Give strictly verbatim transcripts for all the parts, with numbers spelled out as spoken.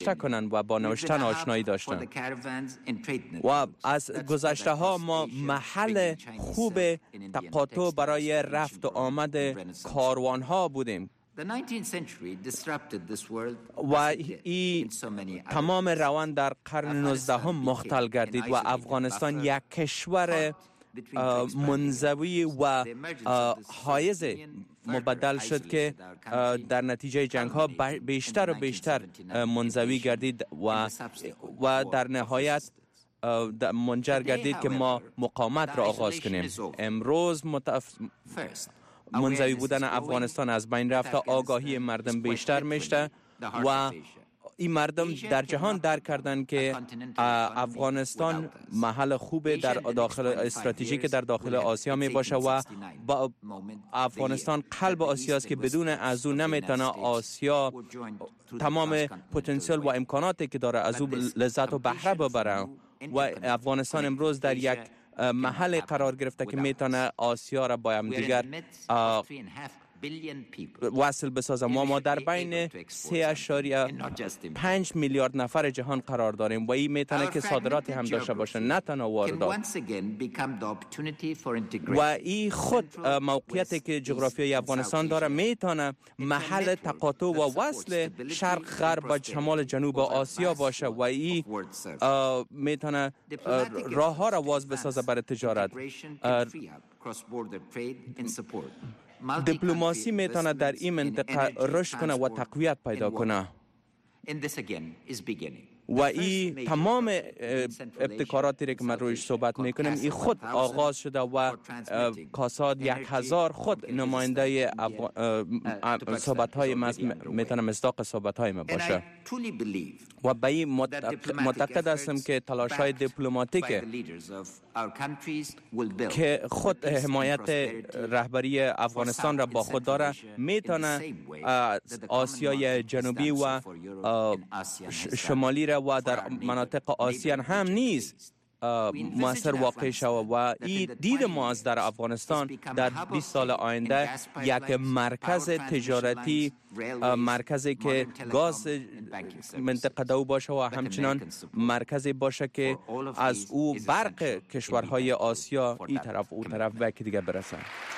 کنند و با نوشتن آشنایی داشتند. و از گذشته ها ما محل خوب تقاطع برای رفت و آمد کاروان ها بودیم و این تمام روند در قرن نوزدهم مختل گردید و افغانستان یک کشور منزوی و حایز مبدل شد که در نتیجه جنگ ها بیشتر و بیشتر منزوی گردید و و در نهایت منجر گردید که ما مقاومت را آغاز کنیم. امروز متف... منزوی بودن افغانستان از بین رفته، آگاهی مردم بیشتر میشه و این مردم در جهان درک کردن که افغانستان محل خوب در داخل استراتژیک در داخل آسیا می باشه و با افغانستان قلب آسیا است که بدون از او نمیتونه آسیا تمام پتانسیل و امکاناتی که داره از او لذت و بهره ببره و افغانستان امروز در یک محل قرار گرفته که میتونه آسیا را با هم دیگر وصل بسازه. ما ما در بین سه اشاریه پنج میلیارد نفر جهان قرار داریم و این میتونه که صادراتی هم داشته باشه نه تنها واردات. و این خود موقعیتی که جغرافیای افغانستان داره میتونه محل تقاطع و وصل شرق غرب و شمال جنوب آسیا باشه و این میتونه راه ها را واز بسازه برای تجارت. دیپلماسی میتونه در این منطقه رشد کنه و تقویت پیدا کنه و این تمام ابتکاراتی که من رویش صحبت میکنم این خود آغاز شده و کاساد یک هزار خود نماینده صحبت های میتونه مصداق صحبت های ما باشه و به این معتقد هستم که تلاش های دیپلماتیک که خود حمایت رهبری افغانستان را با خود داره میتونه آسیای جنوبی و شمالی را و در مناطق آسیان هم نیز مؤثر واقع شود و این دید ما از در افغانستان در بیست سال آینده یک مرکز تجارتی، مرکزی که گاز منطقه دو باشه و همچنان مرکزی باشه که از او برق کشورهای آسیا این طرف او طرف و که دیگه برسه.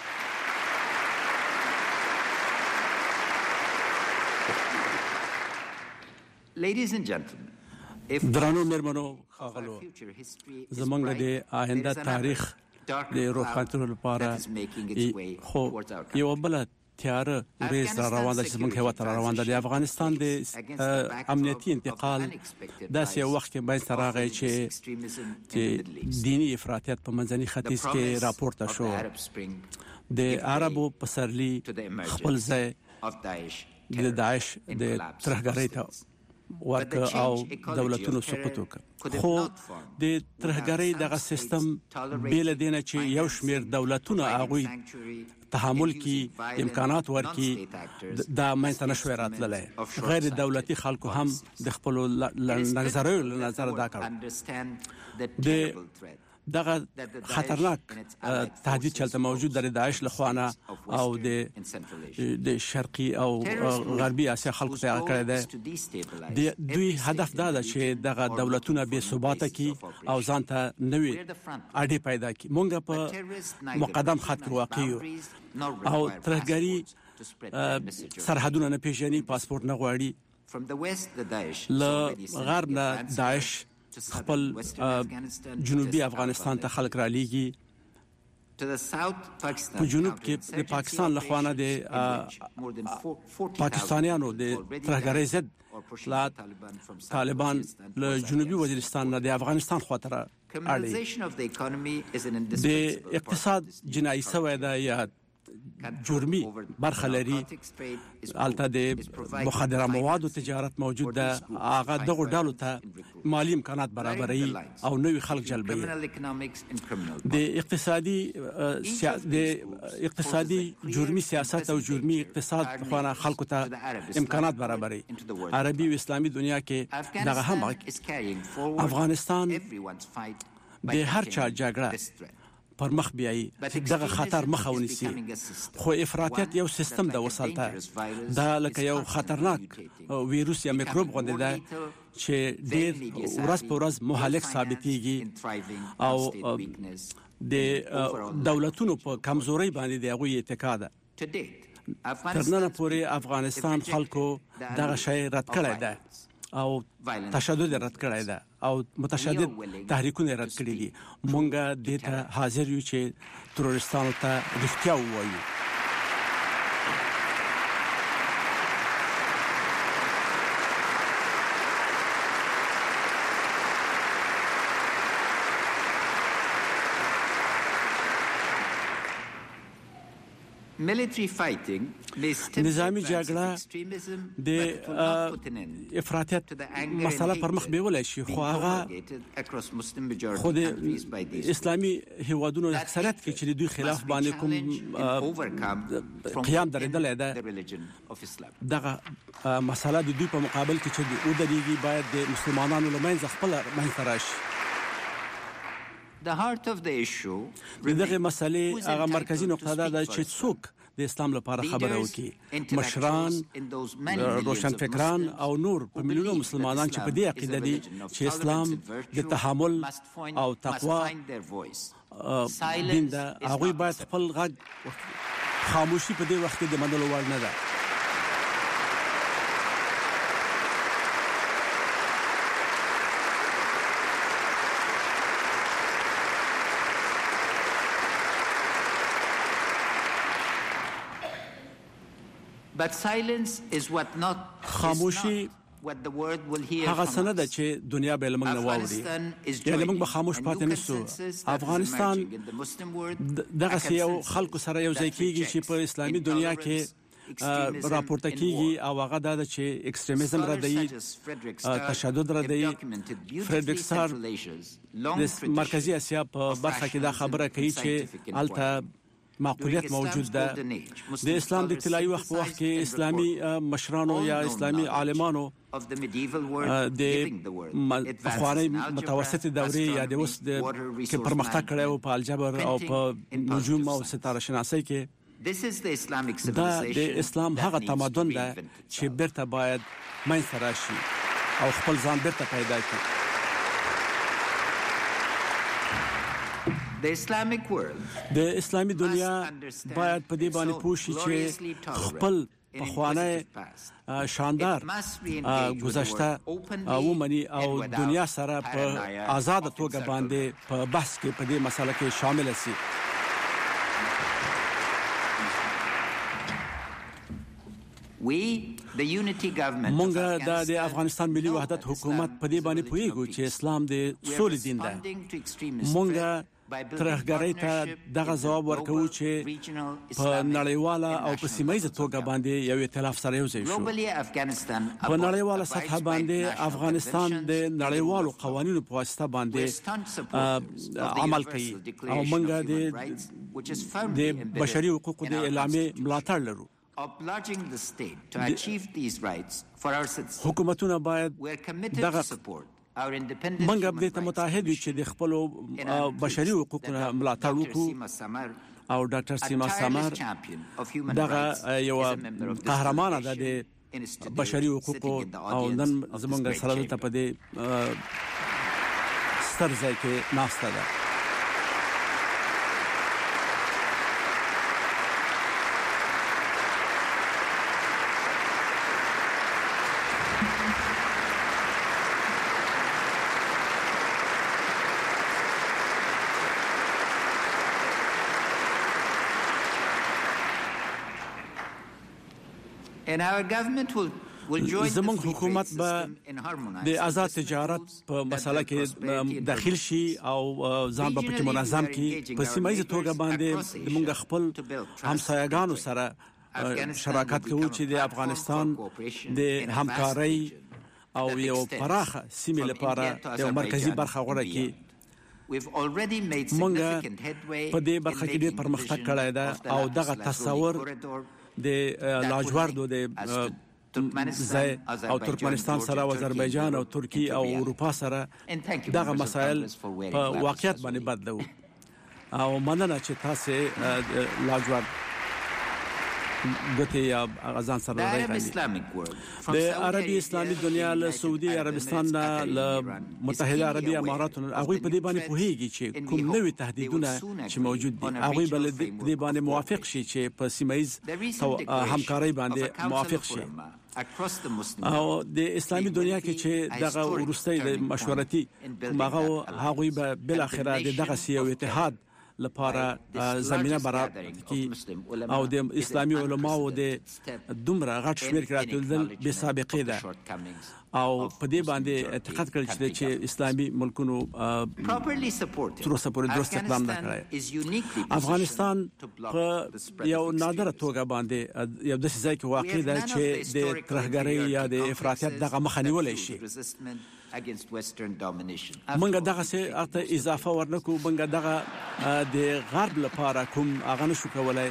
Ladies and gentlemen, درانو مرمنو خاغلو زمانګ د آینده تاریخ د روښانتلو لپاره خو یو بل تیار ریس را روان ده چې زمونږ هیواد را روان ده. د افغانستان د امنیتي انتقال داسې یو وخت کې باید راغی چې دینی افراطیت په منځني ختیځ کې راپورته شو. د عربو پسرلی خپل ځای د داعش د ترهګرۍ ته ورک او دولتونو سقوط وکړ. خو د ترهګرۍ دغه سیستم بیل دینه چې یو شمیر دولتونه هغوی تحمل کی امکانات ورکی دا منځ نه شوی راتللی. غیر دولتي خلکو هم د خپل نظریو له نظر دا کړ. د دغه خطرناک تهدید چلته موجود در داعش لخوانه او د د شرقي او غربي اسیا خلکو ته کړی دی. د دوی هدف دا ده چې دغه دولتونه بې ثباته کی او ځان ته نوې اړې پیدا کی. مونږ په مقدم خط کې واقع یو او ترهګري سرحدونه نه پیژني، پاسپورت نه غواړي. له غرب نه داعش خپل جنوبي افغانستان ته خلک را لیږي. په جنوب کې د پاکستان لخوانه د پاکستانیانو د ترهګرۍ ضد طالبان له جنوبي وزیرستان نه د افغانستان خواته اړي. د اقتصاد جنایي سوی ده یا جرمی برخه لري. البته د مخدره موادو تجارت موجود ده. هغه دغه ډالو ته مالی امکانات برابروي او نوې خلک جلبوي. د اقتصادي د اقتصادي جرمی سیاست او جرمی اقتصاد خو خلکو ته امکانات برابروي. عربي او اسلامي دنیا کې دغه هم افغانستان د هر چا جګړه پر مخ بیایي دغه خطر مخه ونیسي. خو افراطیت یو سیستم د وسالته دا لکه یو خطرناک ویروس یا میکروب غوندې ده چې ډېر ورځ په ورځ مهلک ثابتېږي او د دولتونو په کمزوري باندې د هغوی اتکا ده. تر ننه پورې افغانستان خلکو دغه شی رد کړی ده او تشدد رد کړی ده او متشدد تحریکونه رد کړي دي. مونږه دې ته حاضر یو چې تروریستانو ته رښتیا ووایو. نظامی جګړه د افراطیت مسله پر مخ بیولای شي، خو هغه خو د اسلامي هیوادونو اکثریت کې چې دوی خلاف باندې کوم قیام درېدلی ده دغه مسله د دوی په مقابل کې چې ودرېږي باید د مسلمانانو له منځه خپله منځته راشي. دغه مسلې هغه مرکزی نقطه ده چې څوک د اسلام لپاره خبره وکړي. مشران، روشنفکران او نور په میلیونونو مسلمانان چې په دې عقیده دي چې اسلام د تحمل او تقوا دین ده، هغوی باید خپل غږ خاموشي په دې وخت کې د منلو وړ نه ده. But silence is what not خاموشي هغه څه نه ده چې دنیا به له موږ نه واوري، یعنې موږ به خاموش پاتې نشو. افغانستان دغسې یو خلکو سره یو ځای کېږي چې په اسلامي دنیا کې راپورته کېږي او هغه دا ده چې ایکستریمیزم ردوي، تشدد ردوي. فریډریک سار د مرکزي اسیا په برخه کې دا خبره کوي چې هلته معقولیت موجود ده. د اسلام د ابتدایي وخت په وخت کې اسلامي مشرانو یا اسلامي عالمانو د پخوانۍ متوسطې دورې یا د اوس کې پرمختګ کړی و په الجبر او په نجوم او ستاره شناسۍ کې. دا د اسلام هغه تمدن ده چې بیرته باید منځته راشي او خپل ځان بیرته پیدا کړي. د اسلامي دنیا باید په دې باندې پوه شي چې خپل پخوانی شاندار گذشته ومني او دنیا سره په آزاد توګه باندې په بحث کې په دې مسله کې شامل شي. مونږ د افغانستان ملي وحدت حکومت په دې باندې پوهیږو چې اسلام د سولې دین ده. مونږ ترهګرۍ ته دغه ځواب ورکوو چې په نړیواله او په سیمه ییزه توګه باندې یو ائتلاف سره یو ځای شو. په نړیواله سطحه باندې افغانستان د نړیوالو قوانینو په واسطه باندې عمل کوي او موږ د بشري حقوقو د اعلامیې ملاتړ لرو. حکومتونه باید دغه منګه به ته متحد وي چې د خپل بشري حقوقو ملاتړ وکړو او ډاکټر سیما سمر دغه یو قهرمانه ده د بشري حقوقو او نن زمونږ سره دلته په دې ستر ځای کې ناسته ده. زمونږ حکومت به د آزاد تجارت په مسله کې داخل شي او ځان به پکې منظم کړي. په سیمه ییزه توګه باندې موږ خپل همسایګانو سره شراکت کوو چې د افغانستان د همکارۍ او یو پراخه سیمې لپاره یو مرکزی برخه غوړه کړي. موږ په دې برخه کې ډېر پرمختګ کړی ده او دغه تصور د لاجوردو د ځای او ترکمنستان سره او آذربایجان او ترکیه او اروپا سره دغه مسایل په واقعیت باندې بدلو. او مننه چې تاسو لاجواب ګټه یا غزان سره راغلي د عربي اسلامي دنیا له سعودي عربستان له متحده عربي اماراتو هغه په دې باندې پوهیږي چې کوم نوې تهدیدونه چې موجود دي هغه بل دې باندې موافق شي چې په سیمایز همکاري باندې موافق شي او د اسلامي دنیا کې چې دغه ورستۍ د مشورتي هغه هغه به بل اخره دغه سیو اتحاد لپاره زمينه برابر کی او د اسلامي علماو د دومره غټ شمیر کړه د سابقې ده او په دې باندې اعتقاد کړی چې اسلامي ملکونو تر اوسه پورې درست اقدام نه کړی. افغانستان په یو نادره توګه باندې یو داسې ځای کې واقع ده چې د ترهګرۍ یا د افراطیت دغه مخه نیولای شي. منګه دغه څه اته اضافه ورنکو منګه دغه د غرب لپاره کوم هغه نشو کولای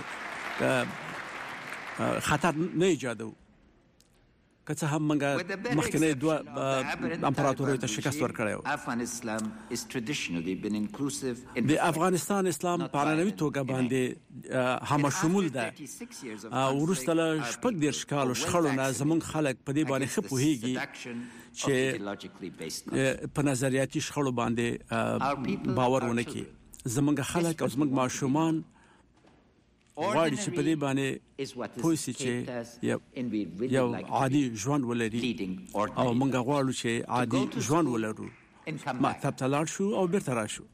خطر نه ایجادو که څه هم منګه مخکنی دوه امپراتوریو ته شکست ورکړیو. د افغانستان اسلام په اړه توګه باندې هم شمول ده. ورسته له شپږ دیرش کالو شخړو نه زمونږ خلک په دې باندې ښه پوهیږي چې په نظریاتي شخړو باندې باور ونه کړي. زمونږ خلک او زمونږ ماشومان غواړي چې په دې باندې پوه شي چې یو عادي ژوند ولري او موږ غواړو چې عادي ژوند ولرو. مکتب ته لاړ شو او بیرته راشو.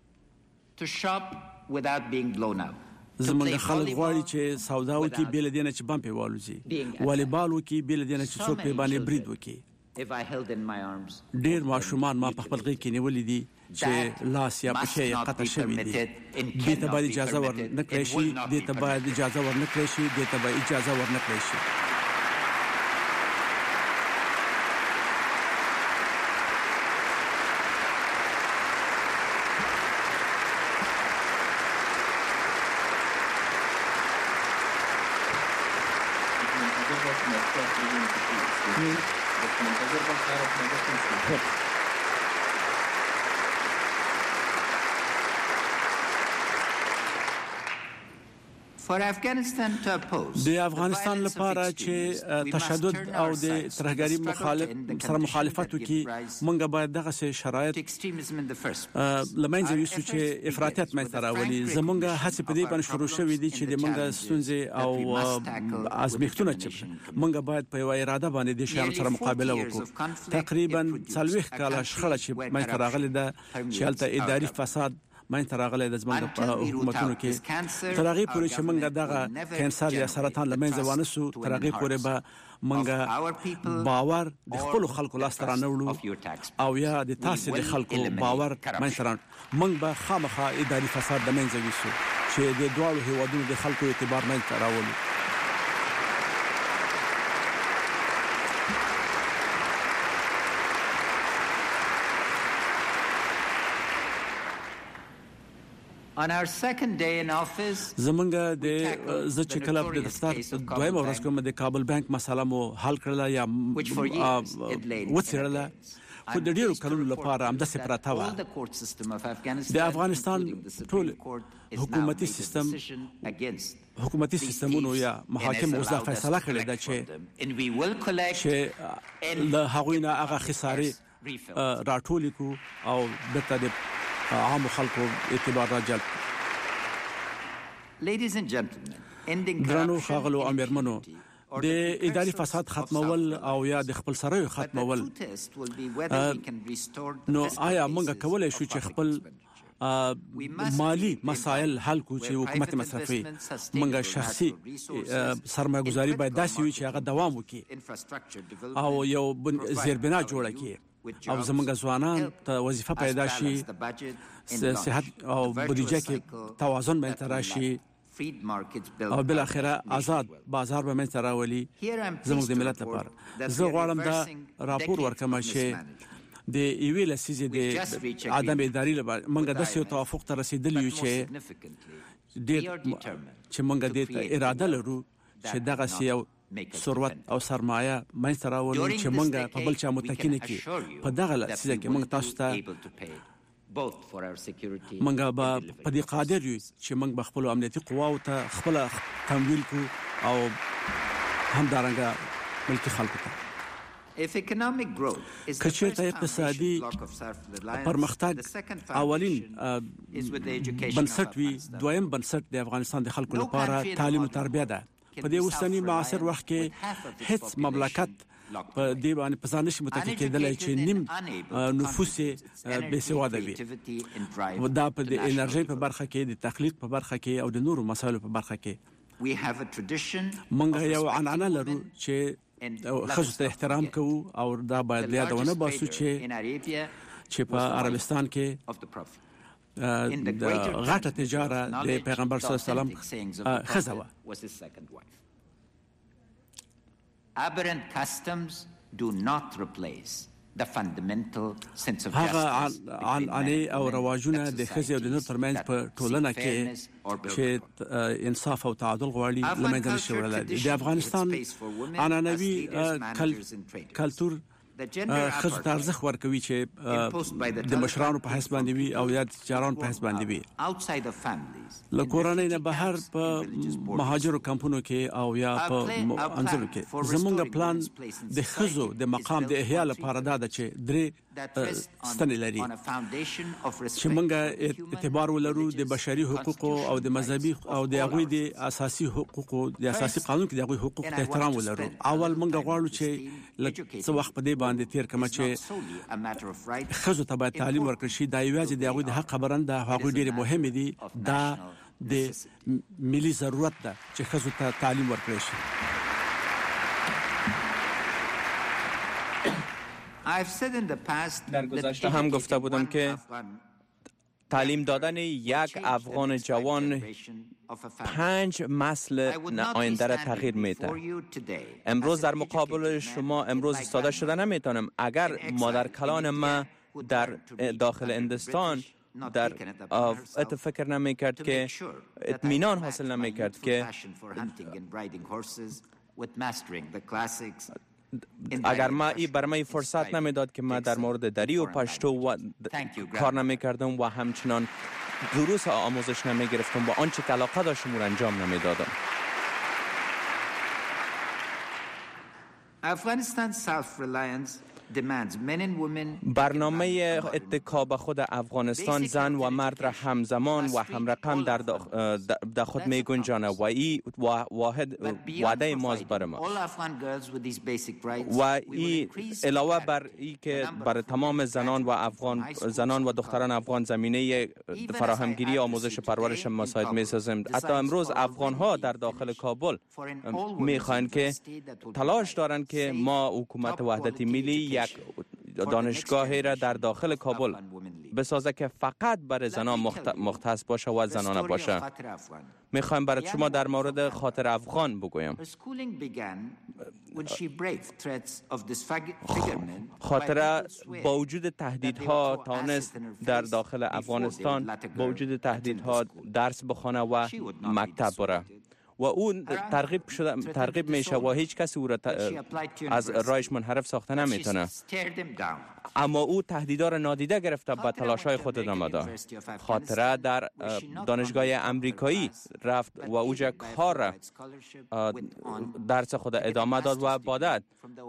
زمونږ خلک غواړي چې سودا وکړي بل دې نه چې بم په والوزي، والیبال وکړي بل دې نه چې څوک په باندې برید وکړي. ډېر ماشومان ما په خپل غږ کې نیولې دي چې لاس یا پښې یې قطع شوي دي. دې ته باید اجازه ورنکړی شي دې ته باید اجازه ورنکړی شي دې ته باید اجازه ورنکړی شي. د افغانستان لپاره چې تشدد او د ترهګرۍ مخالف سره مخالفت وکړي موږ باید دغه شرایط لمنځه یوسو چې افراطیت منځته راولي. زموږ هڅې په دې باندې شروع شوې دي چې د موږ ستونزې او ازمېښتونه چې موږ باید په یو اراده باندې د شیانو سره مقابله وکړو. تقریبا څلوېښت کاله شخړه چې منځته راغلې ده چې هلته اداري فساد ماین تراغله د زمونږ په حکومتونو کې تر هغه پورې چې موږ دغه کانسر یا سرطان لمنځه وانسو تر هغه پورې به موږ باور د خپل خلکو لاس تر نه وړو او یا د تاسو د خلکو باور ماین تر موږ به خامخا اداري فساد لمنځه ویسو چې د دوه هیوادونو د خلکو اعتبار ماین تر راولو. زمونږ د ز چې کله د دفتر دویم ورځ کوم د کابل بانک مسله مو حل کړل یا وڅېړل خو د ډیرو کلونو لپاره هم د سپراته و. د افغانستان ټول حکومتي سیستم حکومتي سیستمونو یا محاکم اوس دا فیصله کړې ده چې چې له هغوی نه هغه خسارې راټولې کو او بیرته د عام خلکو اعتبار را جلب. درنو ښاغلو امیرمنو د اداري فساد ختمول او یا د خپل سره ختمول نو آیا موږ کولای شو چې خپل مالی مسائل حل کو چې حکومت مصرفي موږ شخصي سرمایه گذاري باید داسې وي چې هغه دوام وکړي او یو زیربنا جوړه کړي او زمونږ ځوانان ته وظیفه پیدا شي صحت او بودیجه کې توازن باندې راشي او بل اخره آزاد بازار به منځ راولي زموږ د ملت لپاره. زه غواړم دا راپور ورکړم چې د ایوی لسیزه د عدم اداري لپاره موږ د سیو توافق ته رسیدلی یو چې د چې موږ د اراده لرو چې دغه سیو ثروت او سرمایه منځ راولو چې موږ په بل چا متکی نه کی په دغه لسیزه کې موږ تاسو ته منګه به په دې قادر یو چې موږ به خپل امنیتي قواو ته خپل تمویل کو او همدارنګه ملکی خلکو ته کچېرته اقتصادي پرمختګ اولین بنسټ وي دویم بنسټ د افغانستان د خلکو لپاره تعلیم او تربیه ده په دې اوسنی معاصر وخت کې هیڅ مملکت په دې باندې په ځان نشي متکی کېدلای چې نیم نفوس به سواده وي و دا په د انرژي په برخه کې د تخلیق په برخه کې او د نورو مسایلو په برخه کې موږ یو عنعنه لرو چې خصوص ته احترام کوو او دا باید یادونه باسو چې چې په عربستان کې د غټه تجاره د پیغمبر صلی الله علیه وسلم خزوه aberrant customs do not replace the fundamental sense of هغه justice عن علي او رواجونه د خزي او د نور ترمنځ په ټولنه کې چې انصاف او تعادل غواړي لمنځه نشي وړلای د افغانستان عنعنوي کلتور خزو ته ارزښت ورکوي چې د مشرانو په حساب باندې وي او یا تجارانو په حساب باندې وي له کورنۍ نه بهر په مهاجرو کمپونو کې او یا په انځورو کې زمونږ پلان د خزو د مقام د احیا لپاره دا ده چې درې ستنې لري چې موږ اعتبار ولرو د بشري حقوقو او د مذهبي او د هغوی د اساسي حقوقو د اساسي قانون کې د هغوی حقوق ته احترام ولرو اول موږ غواړو چې څه وخت په دې باندې تیر کما چې خزو ته باید تعلیم ورکړي شي دا یوازې د هغوی د حق خبرند ده هغوی ډېر مهم دي دا د ملي ضرورت ده چې خزو ته تعلیم ورکړي شي در گذشته هم گفته بودم که تعلیم دادن یک افغان جوان پنج مسئله آینده را تغییر میده. امروز در مقابل شما امروز ایستاده شده نمیتونم. اگر مادر کلان ما در داخل هندوستان در ات فکر نمیکرد که اطمینان حاصل نمیکرد که اگر ما ای بر من فرصت نمیداد که ما در مورد دری و پشتو و کار نمیکردم و همچنان دروس آموزش نمیگرفتم و آنچه که علاقه داشتم رو انجام نمیدادم. Afghanistan self-reliance demands men and women برنامه اتکا به خود افغانستان زن و مرد را همزمان و همرقم در در خود می گنجانه و ای واحد وعده ماست بر ما و ای علاوه بر ای که بر تمام زنان و افغان زنان و دختران افغان زمینه فراهمگیری آموزش پرورش مساعد می سازیم. حتی امروز افغان ها در داخل کابل می خواهند که تلاش دارند که ما حکومت وحدت ملی یک دانشگاهی را در داخل کابل بسازه که فقط برای زنان مختص باشه و زنانه باشه. میخوایم برای شما در مورد خاطر افغان بگویم. خاطره با وجود تهدیدها تانست در داخل افغانستان با وجود تهدیدها درس بخونه و مکتب بره و اون ترغیب شده ترغیب میشه و هیچ کسی او را از رایش منحرف ساخته نمیتونه. اما او تهدیدها را نادیده گرفته به تلاش‌های خود ادامه داد. خاطره در دانشگاه امریکایی رفت و اوجا کار را درس خود ادامه داد و بعد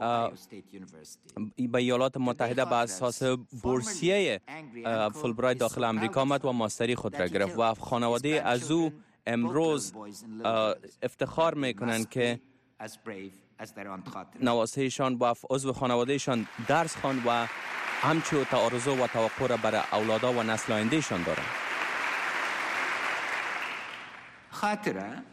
به ایالات متحده به اساس بورسیه فولبرایت داخل امریکا آمد و ماستری خود را گرفت و خانواده از او امروز افتخار میکنند که نواسهشان با عضو خانوادهشان درس خواند و همچو تعارض و توقع را برای اولادا و نسل آیندهشان دارند. خاطره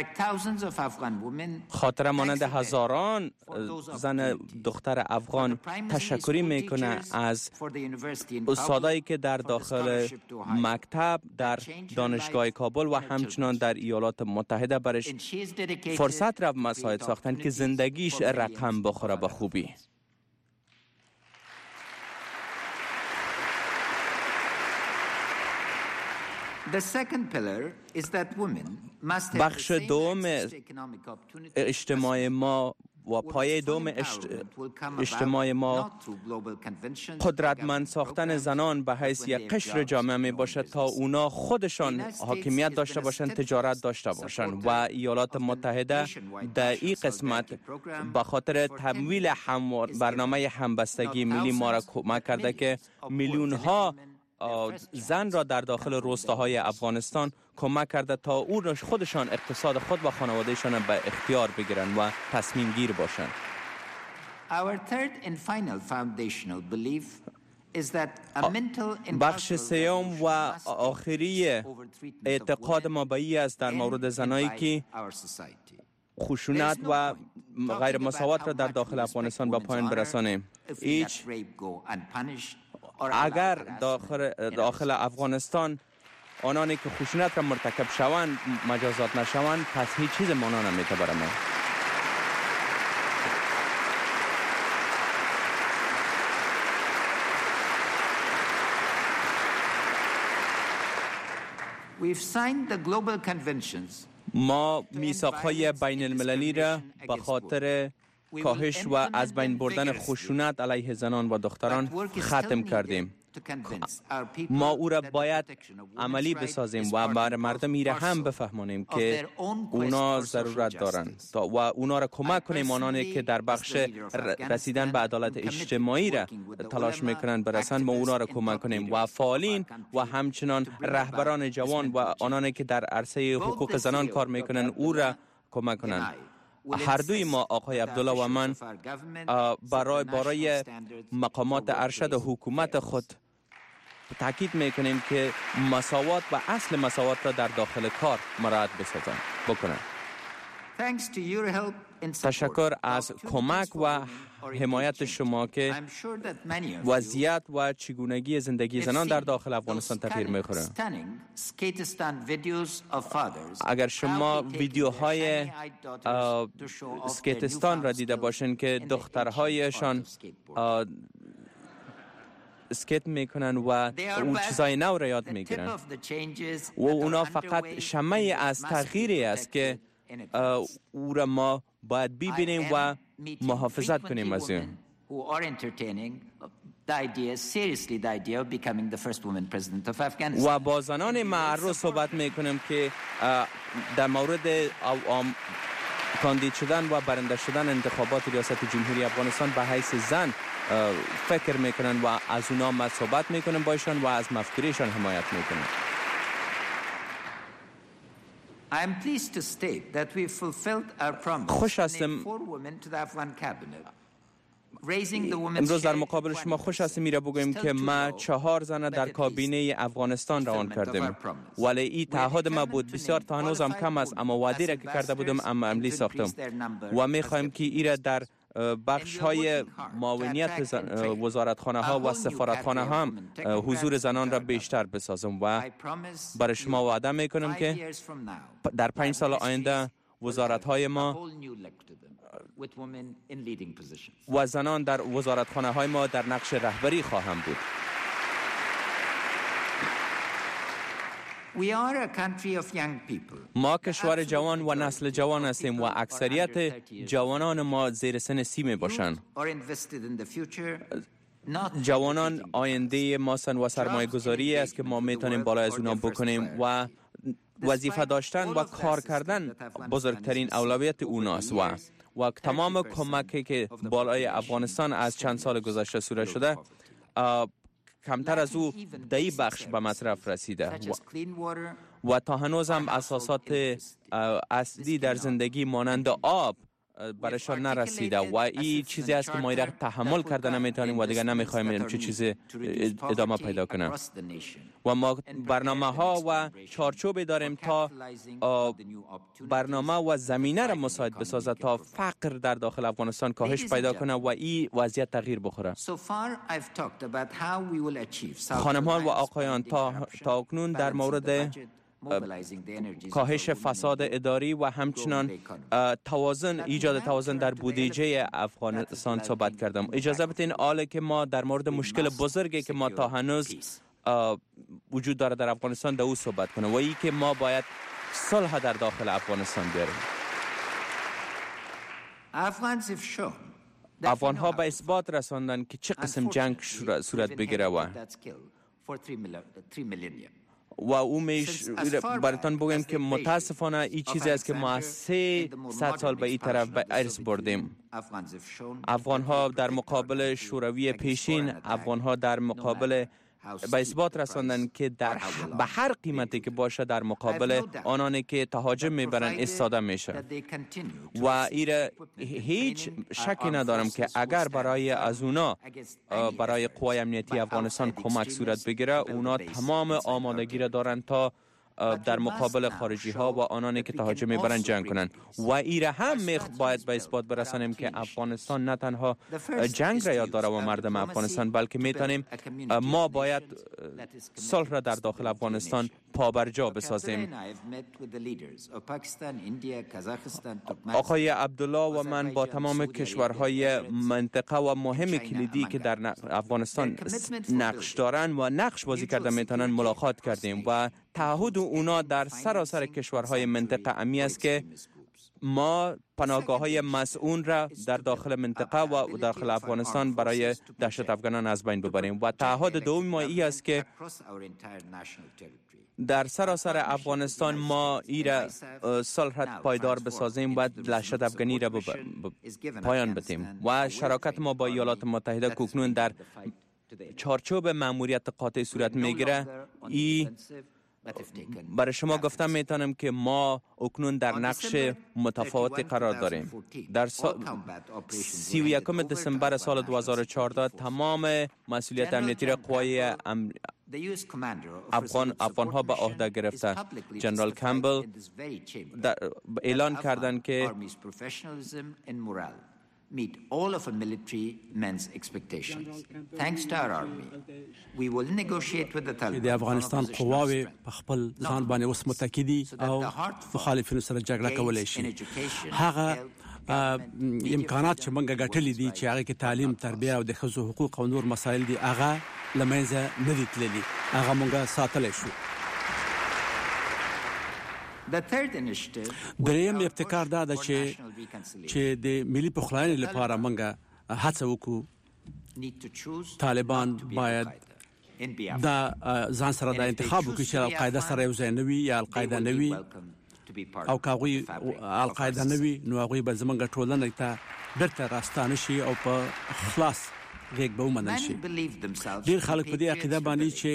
خاطره مانند هزاران زن دختر افغان تشکری میکنه از استادایی که در داخل مکتب در دانشگاه کابل و همچنان در ایالات متحده برش فرصت را مساعد ساختن که زندگیش رقم بخوره به خوبی. بخش دوم اجتماع ما و پایه دوم اجتماع ما قدرتمند ساختن زنان به حیث یک قشر جامعه می باشد تا اونا خودشان حاکمیت داشته باشند، تجارت داشته باشند و ایالات متحده در این قسمت به خاطر تمویل هم برنامه همبستگی ملی ما را کمک کرده که میلیون ها زن را در داخل روستاهای افغانستان کمک کرده تا او خودشان اقتصاد خود و خانوادهشان به اختیار بگیرند و تصمیم گیر باشند. بخش سیوم و آخری اعتقاد ما به این است در مورد زنایی که خشونت و غیر مساوات را در داخل افغانستان به پایان برسانیم. هیچ اگر داخل, داخل افغانستان آنانی که خشونت را مرتکب شوند مجازات نشوند، پس هیچ چیز مانا نمیتونه برامون. We've signed the global conventions. ما میثاق‌های بین المللی را به خاطر کاهش و از بین بردن خشونت علیه زنان و دختران ختم کردیم. ما او را باید عملی بسازیم و بر مردم ایره هم بفهمانیم که اونا ضرورت دارند و اونا را کمک کنیم، آنانی که در بخش رسیدن به عدالت اجتماعی را تلاش میکنند برسند، ما اونا را کمک کنیم و فعالین و همچنان رهبران جوان و آنانی که در عرصه حقوق زنان کار میکنند او را کمک کنند. هر دوی ما، آقای عبدالله و من، برای برای مقامات ارشد و حکومت خود تاکید میکنیم که مساوات و اصل مساوات را در داخل کار مراعات بسازند بکنند. تشکر از کمک و حمایت شما که وضعیت و چگونگی زندگی زنان در داخل افغانستان تغییر می‌خوره. اگر شما ویدیوهای اسکیتستان را دیده باشین که دخترهایشان اسکیت میکنن و اون چیزای نو را یاد میگیرن و اونا فقط شمعی از تغییری است که او را ما باید ببینیم و محافظت کنیم از اون. و با زنان معرض صحبت میکنیم که در مورد کاندید شدن و برنده شدن انتخابات ریاست جمهوری افغانستان به حیث زن فکر میکنن و از اونا ما صحبت میکنیم باشن و از مفکوریشان حمایت میکنیم. I am pleased to state that we fulfilled our promise خوش to هستم name four women to the Afghan cabinet. Raising the women's امروز در share مقابل to شما خوش هستم میره بگویم که ما چهار زن در کابینه افغانستان روان کردیم، ولی این تعهد ما بود بسیار تا هنوز هم کم است، اما وعده را که کرده بودم اما عملی ساختم و میخوایم که این را در بخش های معاونیت وزارتخانه ها و سفارتخانه ها هم حضور زنان را بیشتر بسازم و برای شما وعده میکنم که در پنج سال آینده وزارت های ما و زنان در وزارتخانه های ما در نقش رهبری خواهم بود. We are a country of young people. ما کشور جوان و نسل جوان هستیم و اکثریت جوانان ما زیر سن سی می باشند. جوانان آینده ما سن و سرمایه گذاری است که ما میتونیم بالای از اونا بکنیم و وظیفه داشتن و کار کردن بزرگترین اولویت اوناست و و تمام کمکی که بالای افغانستان از چند سال گذشته صورت شده کمتر از او در این بخش به مصرف رسیده و, و تا هنوز هم اساسات اصلی در زندگی مانند آب برایشان نرسیده و این چیزی است که ما را تحمل کرده نمیتونیم و دیگه نمیخوایم چه چیزی ادامه پیدا کنه و ما برنامه ها و چارچوبی داریم تا برنامه و زمینه را مساعد بسازه تا فقر در داخل افغانستان کاهش پیدا کنه و این وضعیت تغییر بخوره. خانم‌ها و آقایان، تا تا اکنون در مورد کاهش فساد اداری و همچنان توازن ایجاد توازن در بودجه افغانستان صحبت کردم. اجازه بدین حالا که ما در مورد مشکل بزرگی که ما تا هنوز وجود داره در افغانستان در او صحبت کنم و ای که ما باید صلح در داخل افغانستان بیاریم. افغان ها به اثبات رساندند که چه قسم جنگ صورت بگیره و و او میش براتون بگم که متاسفانه این چیزی است که ما سه صد سال به این طرف به ارث بردیم. افغان ها در مقابل شوروی پیشین، افغان ها در مقابل به اثبات رساندن که در به هر قیمتی که باشه در مقابل آنانی که تهاجم میبرن ایستاده میشه و ایره هیچ شکی ندارم که اگر برای از اونا برای قوای امنیتی افغانستان کمک صورت بگیره، اونا تمام آمادگی را دارن تا در مقابل خارجی ها و آنانی که تهاجم میبرن جنگ کنن و ایره هم میخ باید به اثبات برسانیم که افغانستان نه تنها جنگ را یاد داره و مردم افغانستان، بلکه میتونیم ما باید صلح را در داخل افغانستان پابرجا بسازیم. آقای عبدالله و من با تمام کشورهای منطقه و مهم کلیدی که در افغانستان نقش دارن و نقش بازی کرده میتونن ملاقات کردیم و تعهد اونا در سراسر کشورهای منطقه امی است که ما پناهگاه های مسئول را در داخل منطقه و داخل افغانستان برای دهشت افغانان از بین ببریم و تعهد دوم ما ای است که در سراسر افغانستان ما ایره صلح پایدار بسازیم و دهشت افغانی را پایان بدیم و شراکت ما با ایالات متحده کوکنون در چارچوب مأموریت قاطع صورت میگیره. ای برای شما گفتم میتونم که ما اکنون در نقش متفاوتی قرار داریم. در سی و یکم دسامبر سال دو هزار و چهارده تمام مسئولیت امنیتی را قوای ام... افغان افغان ها به عهده گرفته. جنرال کمبل اعلان کردند که meet all of our military men's expectations. Thanks to our army, we will negotiate with the Taliban. د افغانستان قواوی په خپل ځان باندې اوس متکدي او مخالفینو سره جګړه کولای شي. هغه امکانات چې موږ ګټلې دي چې هغه کې تعلیم، تربیه او د ښځو حقوق او نور مسایل دي، هغه لمنځه نه دي تللي، هغه موږ ساتلی شو. دریم ابتکار دا ده چې چې د ملي پخلاینې لپاره موږ هڅه وکړو. طالبان باید دا ځان سره دا انتخاب وکړي چې القاعده سره یو ځای نه وي یا القاعده نه وي، او که هغوی القاعده نه وي نو هغوی به زموږ ټولنې ته بیرته راستانه شي او په خلاص غیږ به ومنل شي. ډېر خلک په دې عقیده باندې چې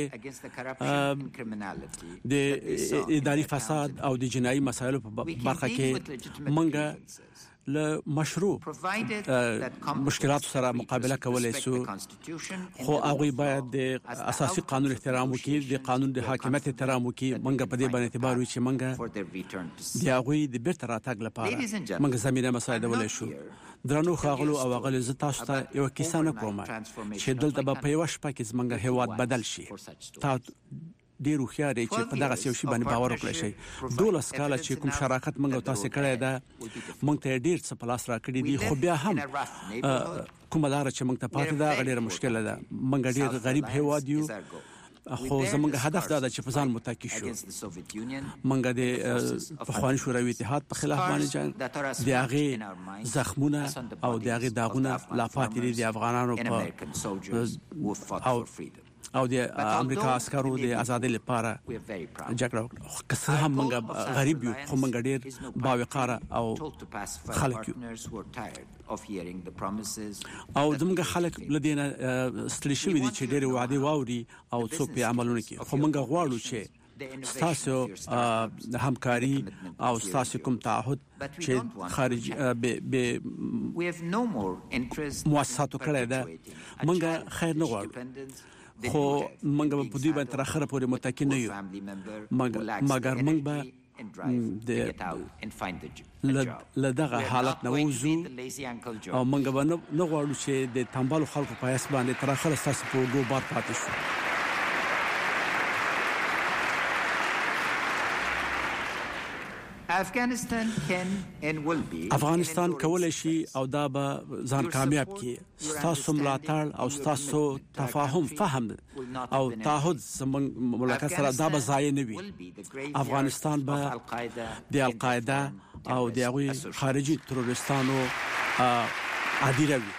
د اداري فساد او د جنایي مسایلو په برخه کې موږ له مشروع مشکلاتو سره مقابله کولای شو، خو هغوی باید د اساسي قانون احترام وکړي، د قانون د حاکمیت احترام وکړي. موږ په دې باندې اعتبار وکړو چې موږ د هغوی د بیرته راتګ لپاره موږ زمینه مساعدولی شو. درنو ښاغلو او اغلې، زه تاسو ته یوه کیسه نه کوم چې دلته به په یوه شپه کې زموږ هیواد بدل شي. تا ډېر هوښیار یې چې په دغسې یو شي باندې باور وکړی شئ. دولس کاله چې کوم شراکت موږ او تاسې کړی ده، موږ ته یې ډېر څه په لاس راکړي دي، خو بیا هم کومه لاره چې موږ ته پاتې ده هغه ډېره مشکله ده. موږ ډېر غریب هیواد یو، خو زموږ هدف دا ده چې په ځان متکی شو. موږ د پخواني شوروي اتحاد په خلاف باندې جنګ، د هغې زخمونه او د هغې داغونه لا پاتې دي د افغانانو په او او د امریکا عسکرو د ازادۍ لپاره جګړه وکړه. که څه هم موږ غریب یو، خو موږ ډېر باوقاره او خلک یو او زموږ خلک له دې نه ستړي شوي دي چې ډېرې وعدې واوري او څوک پرې عملونه کړي. خو موږ غواړو چې ستاسو همکاري او ستاسو کوم تعهد چې خارجي به مؤسساتو کړی ده، موږ خیر نه غواړو، خو موږ به په دوی باندې تر اخره پورې متکی نه یو، مګر موږ به له دغه حالت نه ووځو او موږ به نه غواړو چې د تنبالو خلکو په حیث باندې تر اخره ستاسو په اوږو بار پاتې شو. افغانستان کولای شي او دا به ځان کامیاب کړي. ستاسو ملاتړ او ستاسو تفاهم، فهم او تعهد زموږ ملاتړ سره دا به ضایع نه وي. افغانستان به د القاعده او د هغوی خارجي تروریستانو عادي روي.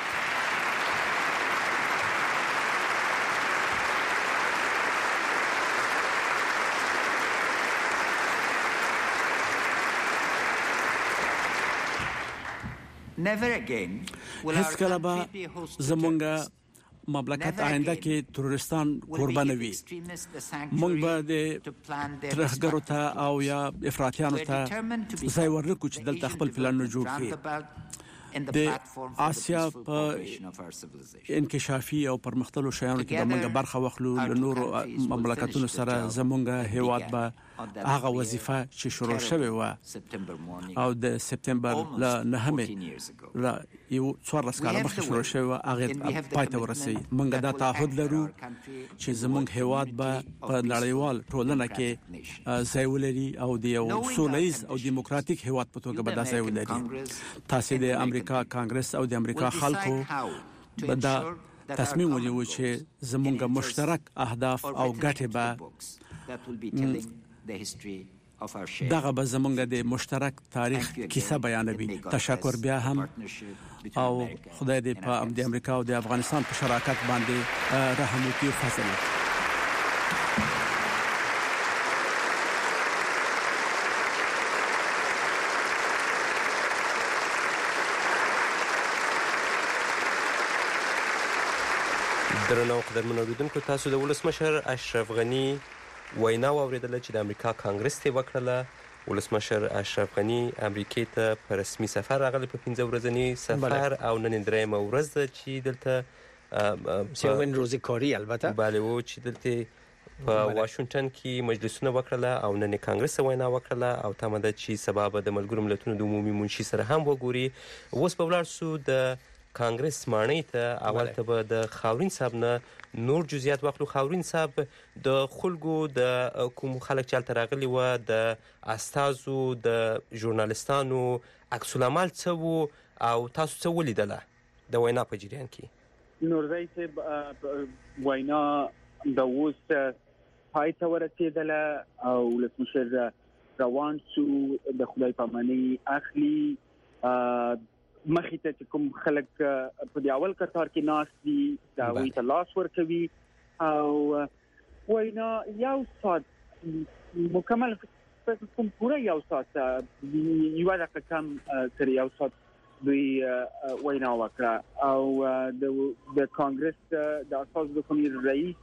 Never again will هیڅ our کله به country be hosted زمونږ مملکت آینده کې تروریستان قرباني وي. مونږ به د ترهګرو ته او یا افراطیانو ته ځای ورنکو چې دلته خپل پلانونه جوړ کړي. د آسیا په انکشافي او پرمختللو شیانو کې د موږ برخه واخلو له نورو مملکتونو سره زمونږ هیواد به هغه وظیفه چې شروع شوه و او د سپتمبر ل نهمه را یو څوارلس کاله مخکې شروع شوه هغه پای ته ورسي. موږ دا تعهد لرو چې زمونږ هیواد به په نړیوال ټولنه کې ځای ولري او د یو سولهییز او دیموکراتیک هیواد په توګه به دا ځای ولري. تاسو د امریکا کانګرس او د امریکا خلکو به دا تصمیم ونیو چې زمونږ مشترک اهداف او ګټې به دغه به زمونږ د مشترک تاریخ کیسه بیانوي. تشکر بیا هم او خدای دې په د امریکا او د افغانستان په شراکت باندې رحم وکړي او فضل وکړي. درنو قدرمن اوریدونکو، تاسو د ولسمشر اشرف غنی وینا واوریدله چې د امریکا کانګرس ته وکړله. ولسمشر اشرف غنی امریکې ته په رسمي سفر راغلی په پنځه ورځنی سفر او نن درېیمه ورځ ده چې دلته سیمون روزي کاری البته بله و چې دلته په واشنگټن کې مجلسونه وکړله او نن کانګرس وینا وکړله او تمه ده چې سبا به د ملګرو ملتونو د عمومي منشي سره هم وګوري. اوس به ولاړ سو د کانګرس ماڼۍ ته. اول ته به د خاورین صاحب نه نور جزئیات واخلو. خاورین صاحب د خلکو د کوم خلک چې هلته راغلي وه د استازو د ژورنالستانو عکس العمل څه و او تاسو څه ولیدله د وینا په جریان کې؟ نورزی صاحب وینا د اوس پای ته ورسېدله او ولسمشر روان شو د خدای پاماني اخلي. مخې ته چې کوم خلک په دی اول کتار کې ناست دي دا وی ته لاس ورکوي او وینا یو ساعت مکمل کوم پوره یو ساعت یو دا کم تر یو ساعت دوی وینا وکړه او د د کانګرس د اساس د کمیټې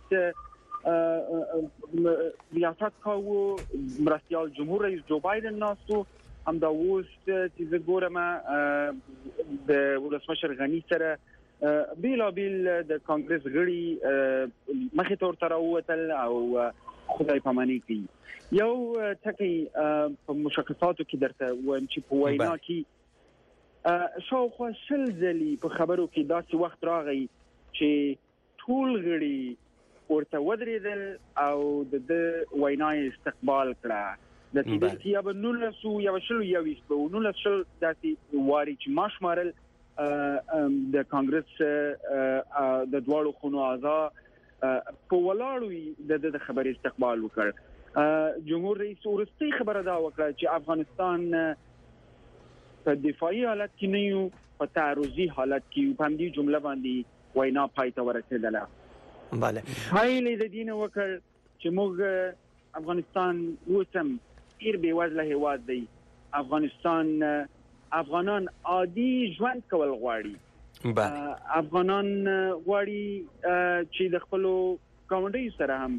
رئیس ریاست کاوه مرستیال جمهور رئیس جو بایدن ناستو. هم دا اوس چې زه ګورم د ولسمشر غنی سره بیلا بیل د کانګرس غړي مخې ته ورته راووتل او خدای پاماني کوي. یو ټکی په مشخصاتو کې درته وایم چې په وینا کې شاوخوا شل ځلې په خبرو کې داسې وخت راغی چې ټول غړي ورته ودرېدل او د وینا استقبال کړه. د دې یا به نولسو یا شلو یا ویسو نولس شل داسې واري چې ماشمارل د کانګرس د دواړو خونو اعضا په ولاړوي د خبرې استقبال وکړ. جمهور رئیس ورستي خبره دا وکړه چې افغانستان په دفاعي حالت کې نه یو په تعرضي حالت کې په همدې جمله باندې وینا پای ته ورسېدله. بله هاي د دین وکړ چې موږ افغانستان وسم ډیر بیوزله هیواد دی. افغانستان افغانان عادي ژوند کول غواړي. افغانان غواړي چې د خپل ګاونډي سره هم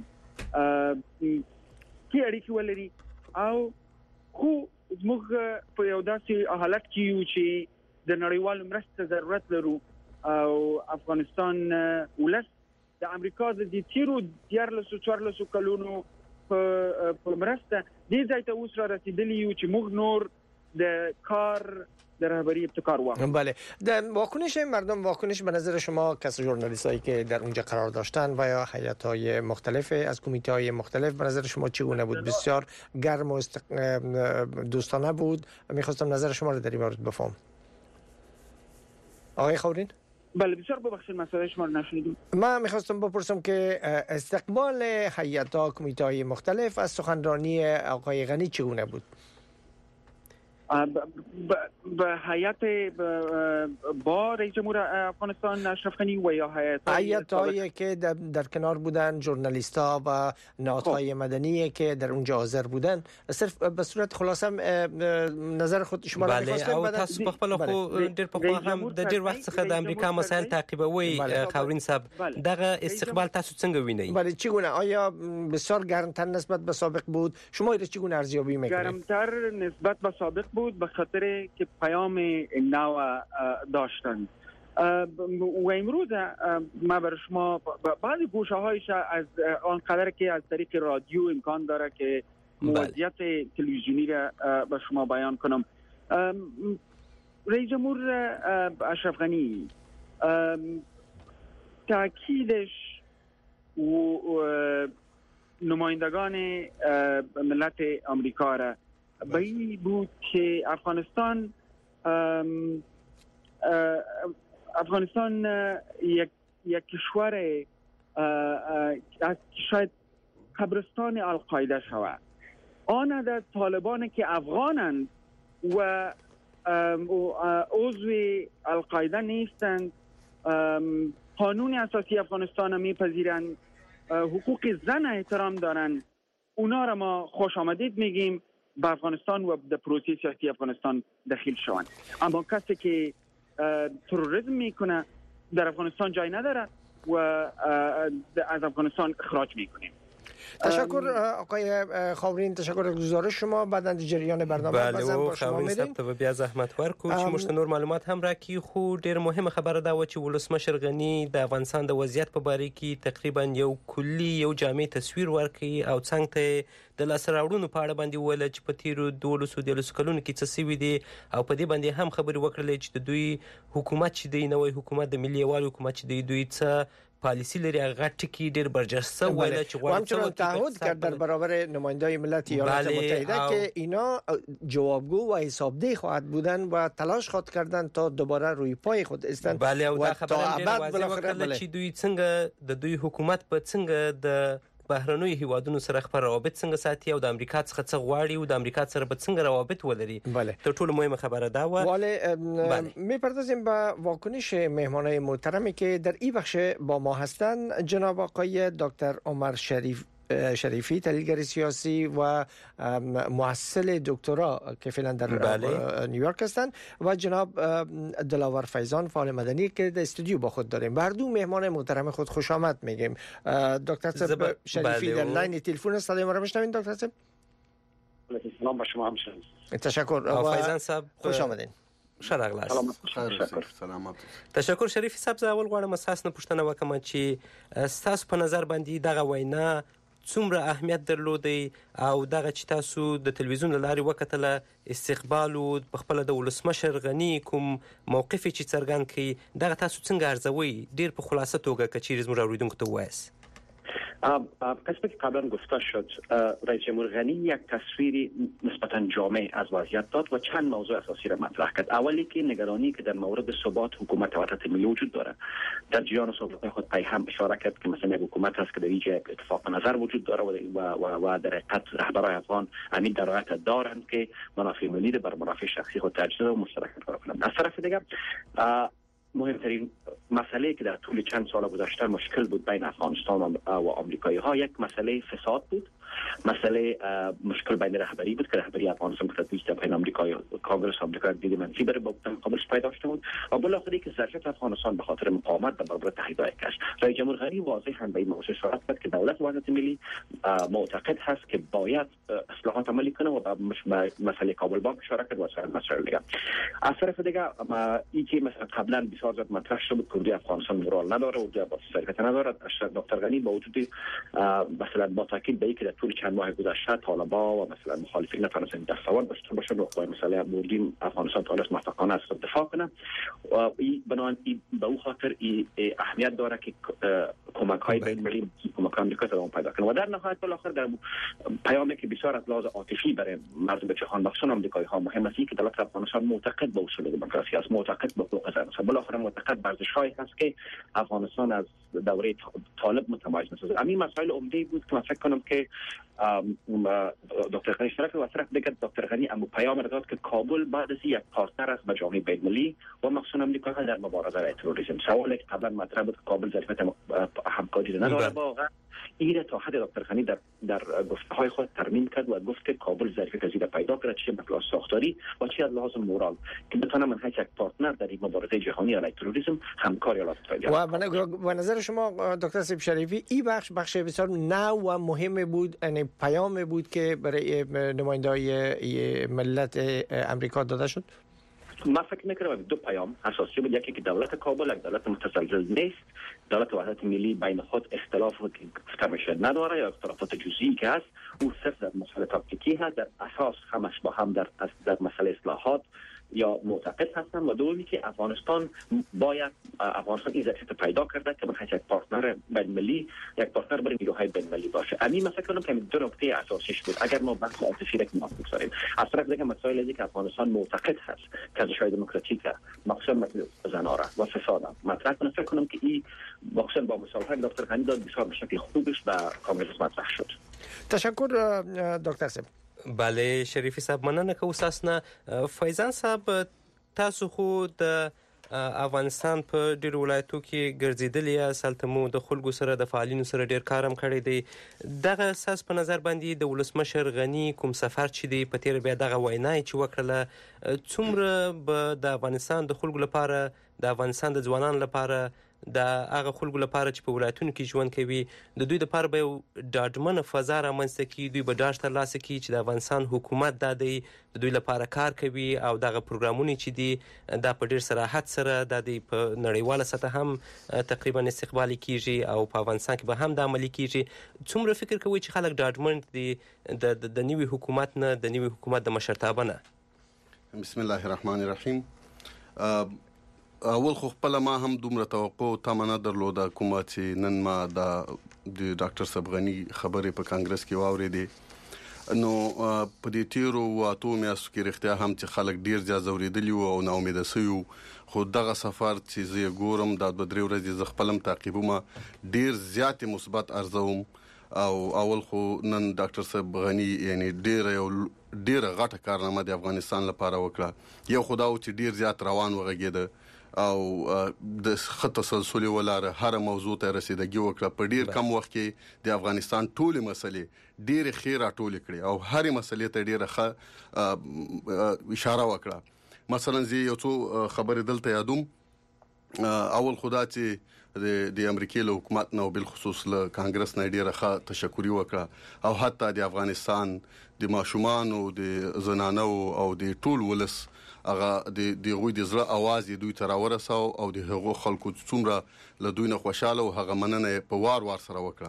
کې اړیکې ولري او خو موږ په یو داسې حالت کې یو چې د نړیوالو مرستې ضرورت لرو او افغانستان ولس د امریکا د تیرو دیارلسو څوارلسو کلونو په مرسته دې ځای ته اوس را رسیدلی یو چې موږ نور د کار در رهبری ابتکار واقع. بله در واکنش مردم، واکنش به نظر شما کس ژورنالیستایی که در اونجا قرار داشتن و یا هیئت‌های مختلف از کمیته‌های مختلف به نظر شما چگونه بود؟ بسیار گرم و استق... دوستانه بود. می‌خواستم نظر شما رو در این مورد بفهم. آقای خاورین؟ بله بسیار ببخشید مسئله شما رو نشنیدم. من میخواستم بپرسم که استقبال هیئت‌ها کمیته‌های مختلف از سخنرانی آقای غنی چگونه بود؟ به هیئت با رئیس جمهور افغانستان اشرف غنی و یا هیئت‌هایی که در, در کنار بودن، ژورنالیست‌ها و نهادهای مدنی که در اونجا حاضر بودن، صرف به صورت خلاصه نظر خود شما را می‌خواستم. بله، او تاسو په خپل خو ډېر په خو هم د ډېر وخت څخه د امریکا مسایل تعقیبوي. خاورین صاحب دغه استقبال تاسو څنګه وینئ؟ بله، چگونه؟ آیا بسیار گرمتر نسبت به سابق بود؟ شما را چگونه ارزیابی می‌کنید؟ گرمتر نسبت به سابق بود به خاطر که پیام نو داشتند و امروز ما بر شما بعض گوشه هایش از آن قدر که از طریق رادیو امکان داره که موضوعیت تلویزیونی را به شما بیان کنم. رئیس جمهور اشرف غنی تاکیدش و نمایندگان ملت آمریکا را به این بود که افغانستان افغانستان یک یک کشور شاید قبرستان القاعده شود. آن در طالبان که افغانند و عضو القاعده نیستند، قانون اساسی افغانستان میپذیرند، حقوق زن احترام دارند، اونا را ما خوش آمدید میگیم به افغانستان و در پروسه سیاسی افغانستان داخل شوند. اما کسی که تروریسم میکنه در افغانستان جای نداره و از افغانستان اخراج میکنیم. تشکر آقای خاورین، تشکر از گزارش شما. بعد از جریان برنامه بله و خاورین صاحب ته بیا زحمت ورکو چې موږ ته نور معلومات هم راکړي. خو ډېر مهمه خبره دا و چې ولسمشر غنی د افغانستان د وضعیت په باره کې تقریبا یو کلی یو جامع تصویر ورکړي او څنګه ته د لاسته راوړنو په اړه باندې وویل چې په تیرو دولسو دیارلسو کلونو کې څه سوي دي او په دې باندې هم خبرې وکړلې چې د دوی حکومت چې دی نوی حکومت د ملي یووالي حکومت چې دی دوی څه پالیسی لري هغه ټکی ډیر برجسته ویل چې غواړي تعهد کرد در برابر نمایندای ملت ایالات متحده که اینا جوابگو و حسابدهی خواهد بودن و تلاش خواهد کردن تا دوباره روی پای خود استن. بله او دا خبره ډیر واضح وکړه چې دوی څنګه د دوی حکومت په څنګه د بهرنوي هیوادونو سره خپل روابط څنګه ساتي او د امریکا څخه څه غواړي او د امریکا سره به څنګه روابط ولري. تر ټولو مهمه خبره دا و. بله میپردازیم به واکنش مهمانای محترمی که در این بخش با ما هستند. جناب آقای دکتر عمر شریف شریفی، تحلیلگر سیاسی و محصل دکترا که فعلا در بله. نیویورک هستند، و جناب دلاور فیضان، فعال مدنی که در استودیو با خود داریم. بر دو مهمان محترم خود خوش آمد میگیم. دکتر صاحب شریفی در لاین تلفن صدای ما را میشنوین؟ دکتر صاحب سلام با شما هم شد. تشکر. فیضان صاحب خوش آمدین. ښه راغلاست. تشکر شریفي صاحب. زه اول غواړم اساس نه پوښتنه وکړم چې ستاسو په نظر باندې دغه وینا څومره اهمیت درلودی او دغه چې تاسو د تلویزیون له لارې وکتله استقبال او په خپل د ولسمشر غنی کوم موقف چې څرګند کړي دغه تاسو څنګه ارزوي؟ ډیر په خلاصه توګه که چیرې زموږ اوریدونکو ته ووایاست. قسمتی که قبلا گفته شد، رئیس جمهور غنی یک تصویری نسبتا جامع از وضعیت داد و چند موضوع اساسی را مطرح کرد. اولی که نگرانی که در مورد ثبات حکومت وحدت ملی وجود داره. در جریان صحبت خود پای هم اشاره کرد که مثلا یک حکومت هست که در اینجا اتفاق نظر وجود داره و و و در حقیقت رهبران افغان همین درایت دارند که منافع ملی بر منافع شخصی خود ترجیح و مشترک کار کنند. از طرف دیگر مهمترین مسئله که در طول چند سال گذشته مشکل بود بین افغانستان و آمریکایی ها یک مسئله فساد بود، مسئله مشکل بین رهبری بود که رهبری افغانستان که تدریج در بین آمریکایی کانگرس آمریکا دید منفی برای با مقابل پای داشته بود و بالاخره که ظرفیت افغانستان به خاطر مقاومت در برابر تهدیدهای کش. رئیس جمهور غنی واضح هم به این موضوع اشاره کرد که دولت وحدت ملی معتقد هست که باید اصلاحات عملی کنه و به مسئله کابل بانک اشاره کرد و سایر مسائل دیگه. از طرف دیگه این که مثلا قبلا بسیار زیاد مطرح شده بود که افغانستان مورال نداره و با شرکت نداره، دکتر غنی با وجود مثلا با تاکید به اینکه در طول چند ماه گذشته طالبان و مثلا مخالفین نتونستن دستاورد داشته باشن و با مسئله بردیم افغانستان تونست موفقانه از دفاع کنه و این بنابراین به او خاطر این اهمیت داره که کمک‌های بین المللی کمک آمریکا ادامه پیدا کنه و در نهایت بالاخره در پیامی که بسیار از لحاظ عاطفی برای مردم جهان مخصوصا آمریکایی‌ها مهم است که دولت افغانستان معتقد به اصول دموکراسی است، معتقد به حقوق انسان است. بالاخره بالاخره معتقد ورزش‌هایی هست که افغانستان از دوره طالب متمایز می‌سازه. همین مسائل عمده بود که من فکر کنم که دکتر غنی اشتراک و طرف دیگه دکتر غنی امو پیام داد که کابل بعد از یک پارتنر است به جامعه بین‌المللی و مخصوصا آمریکا در مبارزه با تروریسم. سوالی که قبلا مطرح بود که کابل ظرفیت همکاری نداره با این تا حد دکتر غنی در در گفته‌های خود ترمیم کرد و گفت که کابل ظرفیت زیاد پیدا کرده، چه به لحاظ ساختاری و چه از لحاظ مورال که بتونه من یک پارتنر در این مبارزه جهانی علیه تروریسم همکاری را پیدا کنه. و به نظر شما دکتر سیب شریفی این بخش بخش بسیار نو و مهم بود، یعنی پیام بود که برای نماینده‌های ملت امریکا داده شد؟ ما فکر می‌کنم دو پیام اساسی بود. یکی که دولت کابل یک دولت متزلزل نیست، دولت وحدت ملی بین خود اختلاف که گفته میشه نداره یا اختلافات جزئی که هست، او صرف در مسئله تاکتیکی هست، در اساس همش با هم در در مسئله اصلاحات یا معتقد هستن. و دومی که افغانستان باید افغانستان این ظرفیت پیدا کرده که من یک پارتنر بین‌المللی، یک پارتنر برای نیروهای بین‌المللی باشه. همین مثلا کنم که دو نکته اساسیش بود. اگر ما بحث عاطفی را کنار بگذاریم، از طرف دیگه مسائل دیگه که افغانستان معتقد هست که ارزش‌های دموکراتیک مخصوصا مسئله زنان و فساد مطرح کنه، فکر کنم که این مخصوصا با مصالحه دکتر غنی داد بسیار به شکل خوبش به کانگرس مطرح شد. تشکر دکتر صاحب. بله شریفی صاحب، مننه که اوس نه فیضان صاحب، تاسو خو د افغانستان په ډیرو ولایتو کې ګرځېدلي یاست، هلته مو د خلکو سره د فعالینو سره ډیر کار هم کړی دی. دغه اساس په نظر باندې د ولسمشر غني کوم سفر چې دی په تېره بیا دغه وینا چې وکړله، څومره به د افغانستان د خلکو لپاره، د افغانستان د ځوانانو لپاره، د هغه خلکو لپاره چې په ولایتونو کې ژوند کوي، د دوی لپاره به یو ډاډمنه فضا رامنځته کړي، دوی به ډاډ ترلاسه کړي چې د افغانستان حکومت دا دی د دوی لپاره کار کوي او دغه پروګرامونه چې دي دا په ډیر صراحت سره د دې په نړیواله سطح هم تقریبا استقبال کیږي او په افغانستان کې به هم د عملي کیږي. څومره فکر کوي چې خلک ډاډمن دي د د نوي حکومت نه، د نوي حکومت د مشرتابه نه؟ بسم الله الرحمن الرحیم. اول خو خپل ما هم دومره توقع او تمنا درلوده کومه چې نن ما د ډاکټر صاحب غني خبرې په کانګرس کې واورېدې، نو په دې تیرو واتو میاشتو کې رښتیا هم چې خلک ډیر زیات ځورېدلي وو او ناامیده سوي وو. خو دغه سفر چې زه ګورم دا دوه درې ورځې زه خپل هم تعقیبوم، ډیر زیات مثبت ارزوم. او اول خو نن ډاکټر صاحب غني یعنی ډیر یو ډیره غټه کارنامه د افغانستان لپاره وکړه. یو خدا و چې ډیر زیات روان وغږېده او د خط تسلسل ولاره هر موضوع ته رسیدګي وکړه. په ډیر کم وخت کې د افغانستان ټول مسلې ډیر خیره ټول کړي او هر مسلې ته ډیره ښه اشاره وکړه. مثلا زه یو څو خبرې دلته یادوم. اول خدا چې د د امریکای له حکومت نه او بل خصوص له کانګرس نه ډیره ښه تشکر وکړه او حتی د افغانستان د ماشومان او د زنانو او د ټول ولس هغه د د غوي د زړه आवाज دوی تر ورساو او د هغو خلکو څومره له دوی نه خوشاله او هغه مننه په وار وار سره وکړه.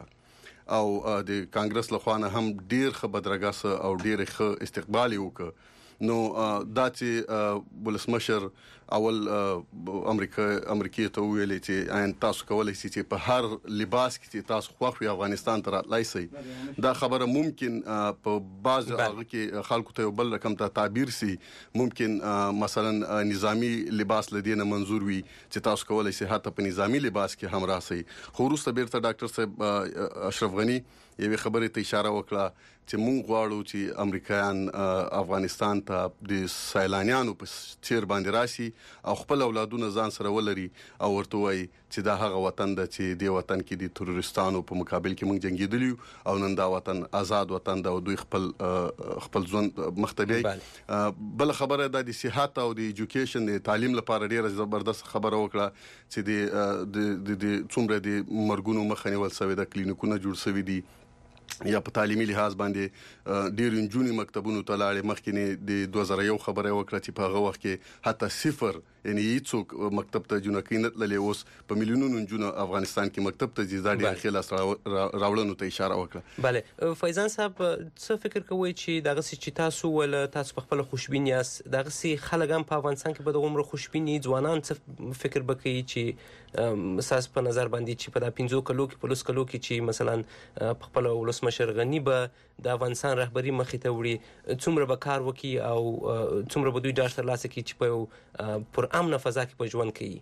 او د کانګرس له خوانه هم ډیر ښه بدرګه او ډیر ښه استقبال وکړ. نو دا چې ولسمشر اول امریکا امریکای ته ویلي چې ان تاسو کولای شئ چې په هر لباس کې تاسو خوښ افغانستان ته راتلای شئ. دا خبره ممکن په بعض هغه کې خلکو ته بل رقم ته تعبیر سي، ممکن مثلا نظامی لباس لدینه منظور وي چې تاسو کولای شئ حتی په نظامی لباس کې هم راسي. خو وروسته بیرته ډاکټر صاحب اشرف غني یوه خبره ته اشاره وکړه چې مونږ غواړو چې امریکایان افغانستان ته د سیلانیانو په چیر باندې راشي او خپل اولادونه ځان سره ولري او ورته وایي چې دا هغه وطن ده چې د وطن کې د تروریستانو په مقابل کې مونږ جنگیدلی او نن دا وطن آزاد وطن ده او دوی خپل خپل ژوند مختبي. بل خبره ده د صحت او د ایجوکیشن د تعلیم لپاره ډیره زبردست خبره وکړه چې د د څومره د مرګونو مخه نیول شوی د کلینیکونو جوړ شوی دي یا په تعلیمي لحاظ باندې ډیر انجونی مکتبونو ته لاړې. مخکې د دوه زره یو خبره وکړه چې په هغه وخت کې حتی صفر یعنی هیڅوک مکتب ته جنکې نه تللې. اوس په میلیونونو انجونو افغانستان کې مکتب ته ځي. دا ډیر خیال راوړنو ته اشاره وکړه. بله فیضان صاحب، څه فکر کوئ چې دغه چې تاسو ول تاسو په خپل خوشبین یاست، دغه سي خلک هم په افغانستان کې به د عمر خوشبینی ځوانان څه فکر وکړي چې اساس په نظر باندې چې په دا پنځو کلو کې په لس کلو کې چې مثلا په خپل ولسمشر غني به د افغانستان رهبری مخې ته وړي، څومره به کار وکړي او څومره به دوی ډاډ ترلاسه کړي چې په پر امن فضا کې په ژوند کوي؟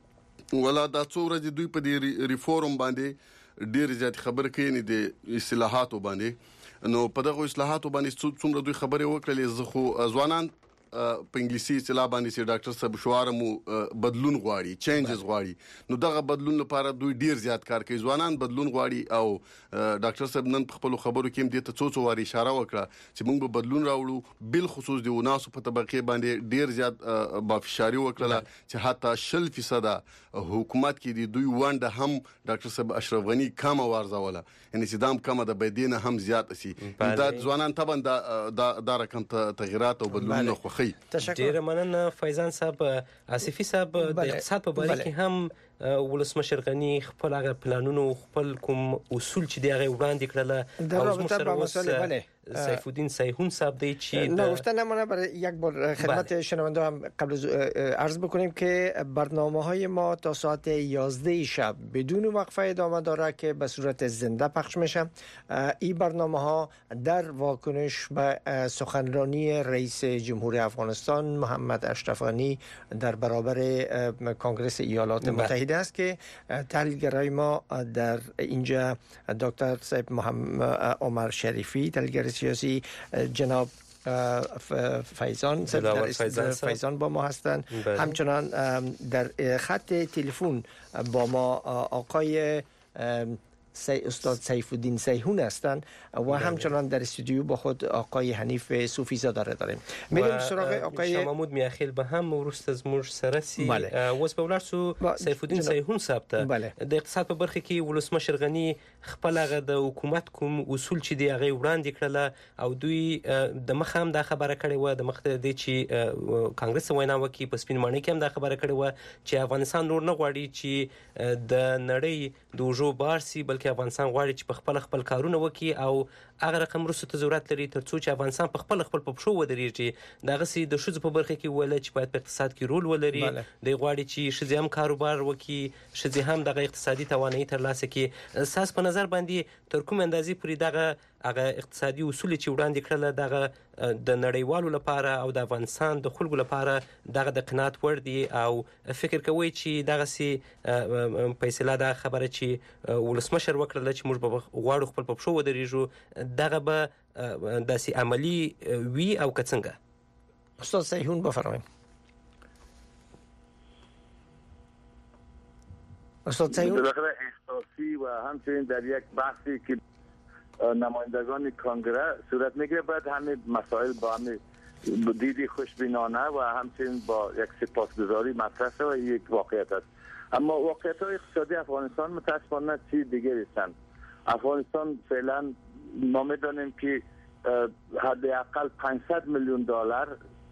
ولا دا څو ورځې دوی په دې ریفورم باندې ډېر زیات خبرې کوي نه د اصلاحاتو باندې نو په دغه اصلاحاتو باندې څومره دوی خبرې وکړلې زه خو ځوانان په انګلیسي اصطلاح باندې چې ډاکټر صاحب شواره مو بدلون غواړي چینجز غواړي نو دغه بدلون لپاره دوی ډیر زیات کار کوي ځوانان بدلون غواړي او ډاکټر صاحب نن په خپل خبرو کې هم دې ته څو څو واری اشاره وکړه چې موږ به بدلون راوړو بل خصوص د وناسو په طبقه باندې ډیر زیات بافشاری وکړه چې حتی شل فیصد حکومت کې د دوی ونده هم ډاکټر صاحب اشرف غنی کم ورزوله یعنی چې دام کم د بدینه هم زیات شي دا ځوانان طبعا دا دا رقم تغیرات او بدلون خو ډیره مننه فیضان صاحب. آصفي صاحب د اقتصاد په باره کې هم ولسمشر غنی خپل هغه پلانونو خپل کوم اصول چې دی هغه وړاندې کړل در رابطه با مسئله بله سیف الدین سیحون صاحب دی چې نگفتن نمونه برای یک بار خدمت شنونده هم قبل از عرض بکنیم که برنامه های ما تا ساعت یازده شب بدون وقفه ادامه داره که به صورت زنده پخش میشه. این برنامه ها در واکنش به سخنرانی رئیس جمهور افغانستان محمد اشرف غنی در برابر کنگره ایالات متحده است که تحلیلگرای ما در اینجا دکتر صاحب محمد عمر شریفی تحلیلگر سیاسی جناب فیضان فیضان با ما هستند همچنان در خط تلفن با ما آقای استاد سیف الدین سیحون هستند و همچنان در استودیو با خود آقای حنیف صوفی زاده داریم. میریم سراغ آقای شاه محمود میاخیل به هم ورست از موږ سره سي اوس په ولرسو سیف الدین سیحون صاحب ته د اقتصاد په برخه کې ولسمشر غنی خپل هغه د حکومت کوم اصول چې دی هغه وړاندې کړل او دوی د مخ هم دا خبره کړې و د مخ د چې کانګرس وینا وکي په سپین مانی کې هم دا خبره کړې و چې افغانستان نور نه غواړي چې د نړۍ د وجو بارسي بلکې افغانستان غواړي چې په خپل خپل کارونه وکړي او هغه رقم رسو ته ضرورت لري ترڅو چې افغانستان په خپل خپل په پښو ودرېږي دغه سي د شذ په برخه کې ویل چې باید په اقتصاد کې رول ولري د غواړي چې شذ هم کاروبار وکړي شذ هم دغه اقتصادي توانایي ترلاسه کړي. اساس په نظر باندې تر کوم اندازې پوری دغه هغه اقتصادي اصول چې وړاندې کړل دغه د نړیوالو لپاره او د افغانستان د خلکو لپاره دغه د قناعت وړ دي او فکر کوي چې دغه سي فیصله دا خبره چې ولسمشر وکړل چې موږ به غواړو خپل په پښو ودرېږو دغه به داسې عملی وي او که څنګه؟ استاد سیحون بفرمایید. استاد سیحون بالاخره احساسی و همچنین در یک بحثی که نمایندگان کنگره صورت میگیره باید همه مسائل با همه دیدی خوشبینانه و همچنین با یک سپاسگزاری مطرح و یک واقعیت است. اما واقعیت های اقتصادی افغانستان متاسفانه چیز دیگری هستند. افغانستان فعلا ما میدانیم که حداقل پانصد میلیون دلار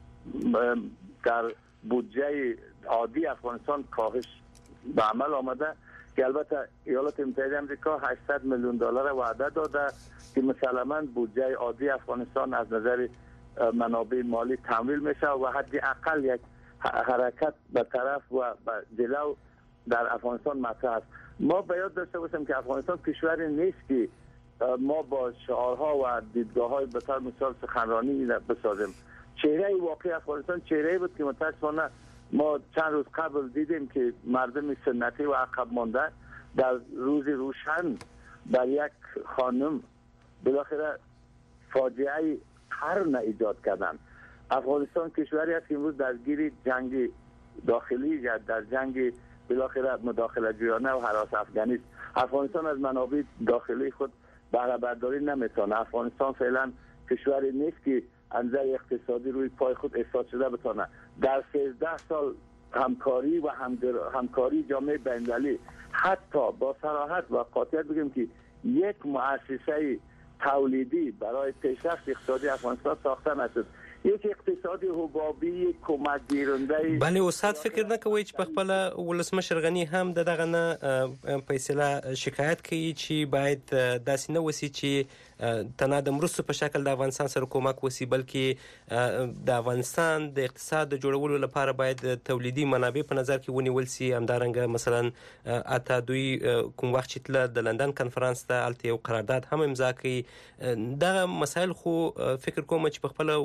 در بودجه عادی افغانستان کاهش به عمل آمده که البته ایالات متحده آمریکا هشتصد میلیون دلار وعده داده که مسلماً بودجه عادی افغانستان از نظر منابع مالی تمویل میشه و حداقل یک حرکت به طرف و به جلو در افغانستان مطرح است. ما به یاد داشته باشیم که افغانستان کشوری نیست که ما با شعارها و دیدگاه‌های به طور مثال سخنرانی بسازیم. چهره واقعی افغانستان چهره بود که متأسفانه ما چند روز قبل دیدیم که مردم سنتی و عقب مانده در روز روشن در یک خانم بالاخره فاجعه قرن ایجاد کردند. افغانستان کشوری است که امروز درگیر جنگ داخلی یا در جنگ بالاخره مداخله جویانه و هراس افغانی است. افغانستان از منابع داخلی خود بهره برداری نمیتونه. افغانستان فعلا کشوری نیست که انظر اقتصادی روی پای خود احساس شده بتونه. در سیزده سال همکاری و همکاری جامعه بین‌المللی حتی با صراحت و قاطعیت بگیم که یک مؤسسه تولیدی برای پیشرفت اقتصادی افغانستان ساخته نشد. یک اقتصادی حبابی کمک گیرنده. بله استاد فکر نکوي چې په خپل ولسمشر غنی هم دغه نه فیصله شکایت کوي چې باید داسې نه وسی چې تنه د مرستو په شکل د افغانستان سره کومک وسی بلکې د افغانستان د اقتصاد د جوړولو لپاره باید تولیدي منابع په نظر کې ونیول سي. همدارنګه مثلا اته دوی کوم وخت چې تل د لندن کنفرانس ته الته یو قرارداد هم امضا کړي. دا مسایل خو فکر کوم چې په خپل ولسمشر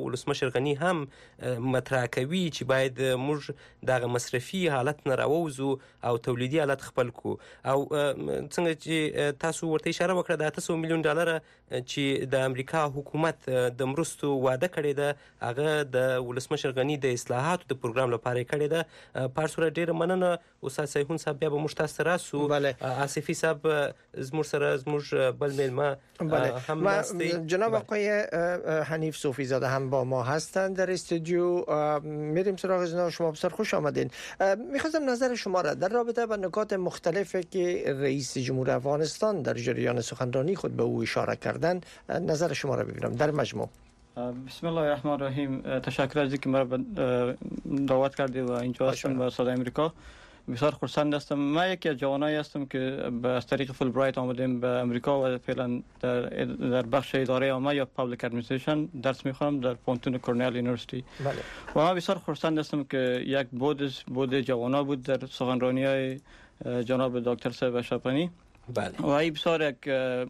ولسمشر غنی هم مطرح کوي چې باید موږ دغه مصرفي حالت نه راووځو او تولیدي حالت خپل کو او څنګه چې تاسو ورته اشاره وکړه د اته سوه میلیون ډالر چې د امریکا حکومت د مرستو وعده کړې ده هغه د ولسمشر غنی د اصلاحاتو د پروګرام لپاره کړې ده. په هر صورت ډیره مننه استاد سیهون صاحب، بیا به موږ تاسو ته راسو. آصفی صاحب زموږ سره زموږ بل میلمه هم هستی. جناب آقای حنیف صوفی زاده هم با ما هستند در استودیو. میریم سراغ جناب شما. بسیار خوش آمدین. میخواستم نظر شما را در رابطه با نکات مختلفی که رئیس جمهور افغانستان در جریان سخنرانی خود به او اشاره کردن نظر شما را ببینم در مجموع. بسم الله الرحمن الرحیم. تشکر از اینکه مرا دعوت کردید و اینجا هستم با صدای امریکا. بسیار خرسند هستم. من یکی از جوانایی هستم که از طریق فول برایت آمدیم به امریکا و فعلا در در بخش اداره عامه یا پابلیک ادمنستریشن درس میخوانم در پونتون کرنل یونیورسیتی. بله. و من بسیار خرسند هستم که یک بود بود جوانا بود در سخنرانی‌های جناب دکتر صاحب اشرفی. بله. و این بسیار یک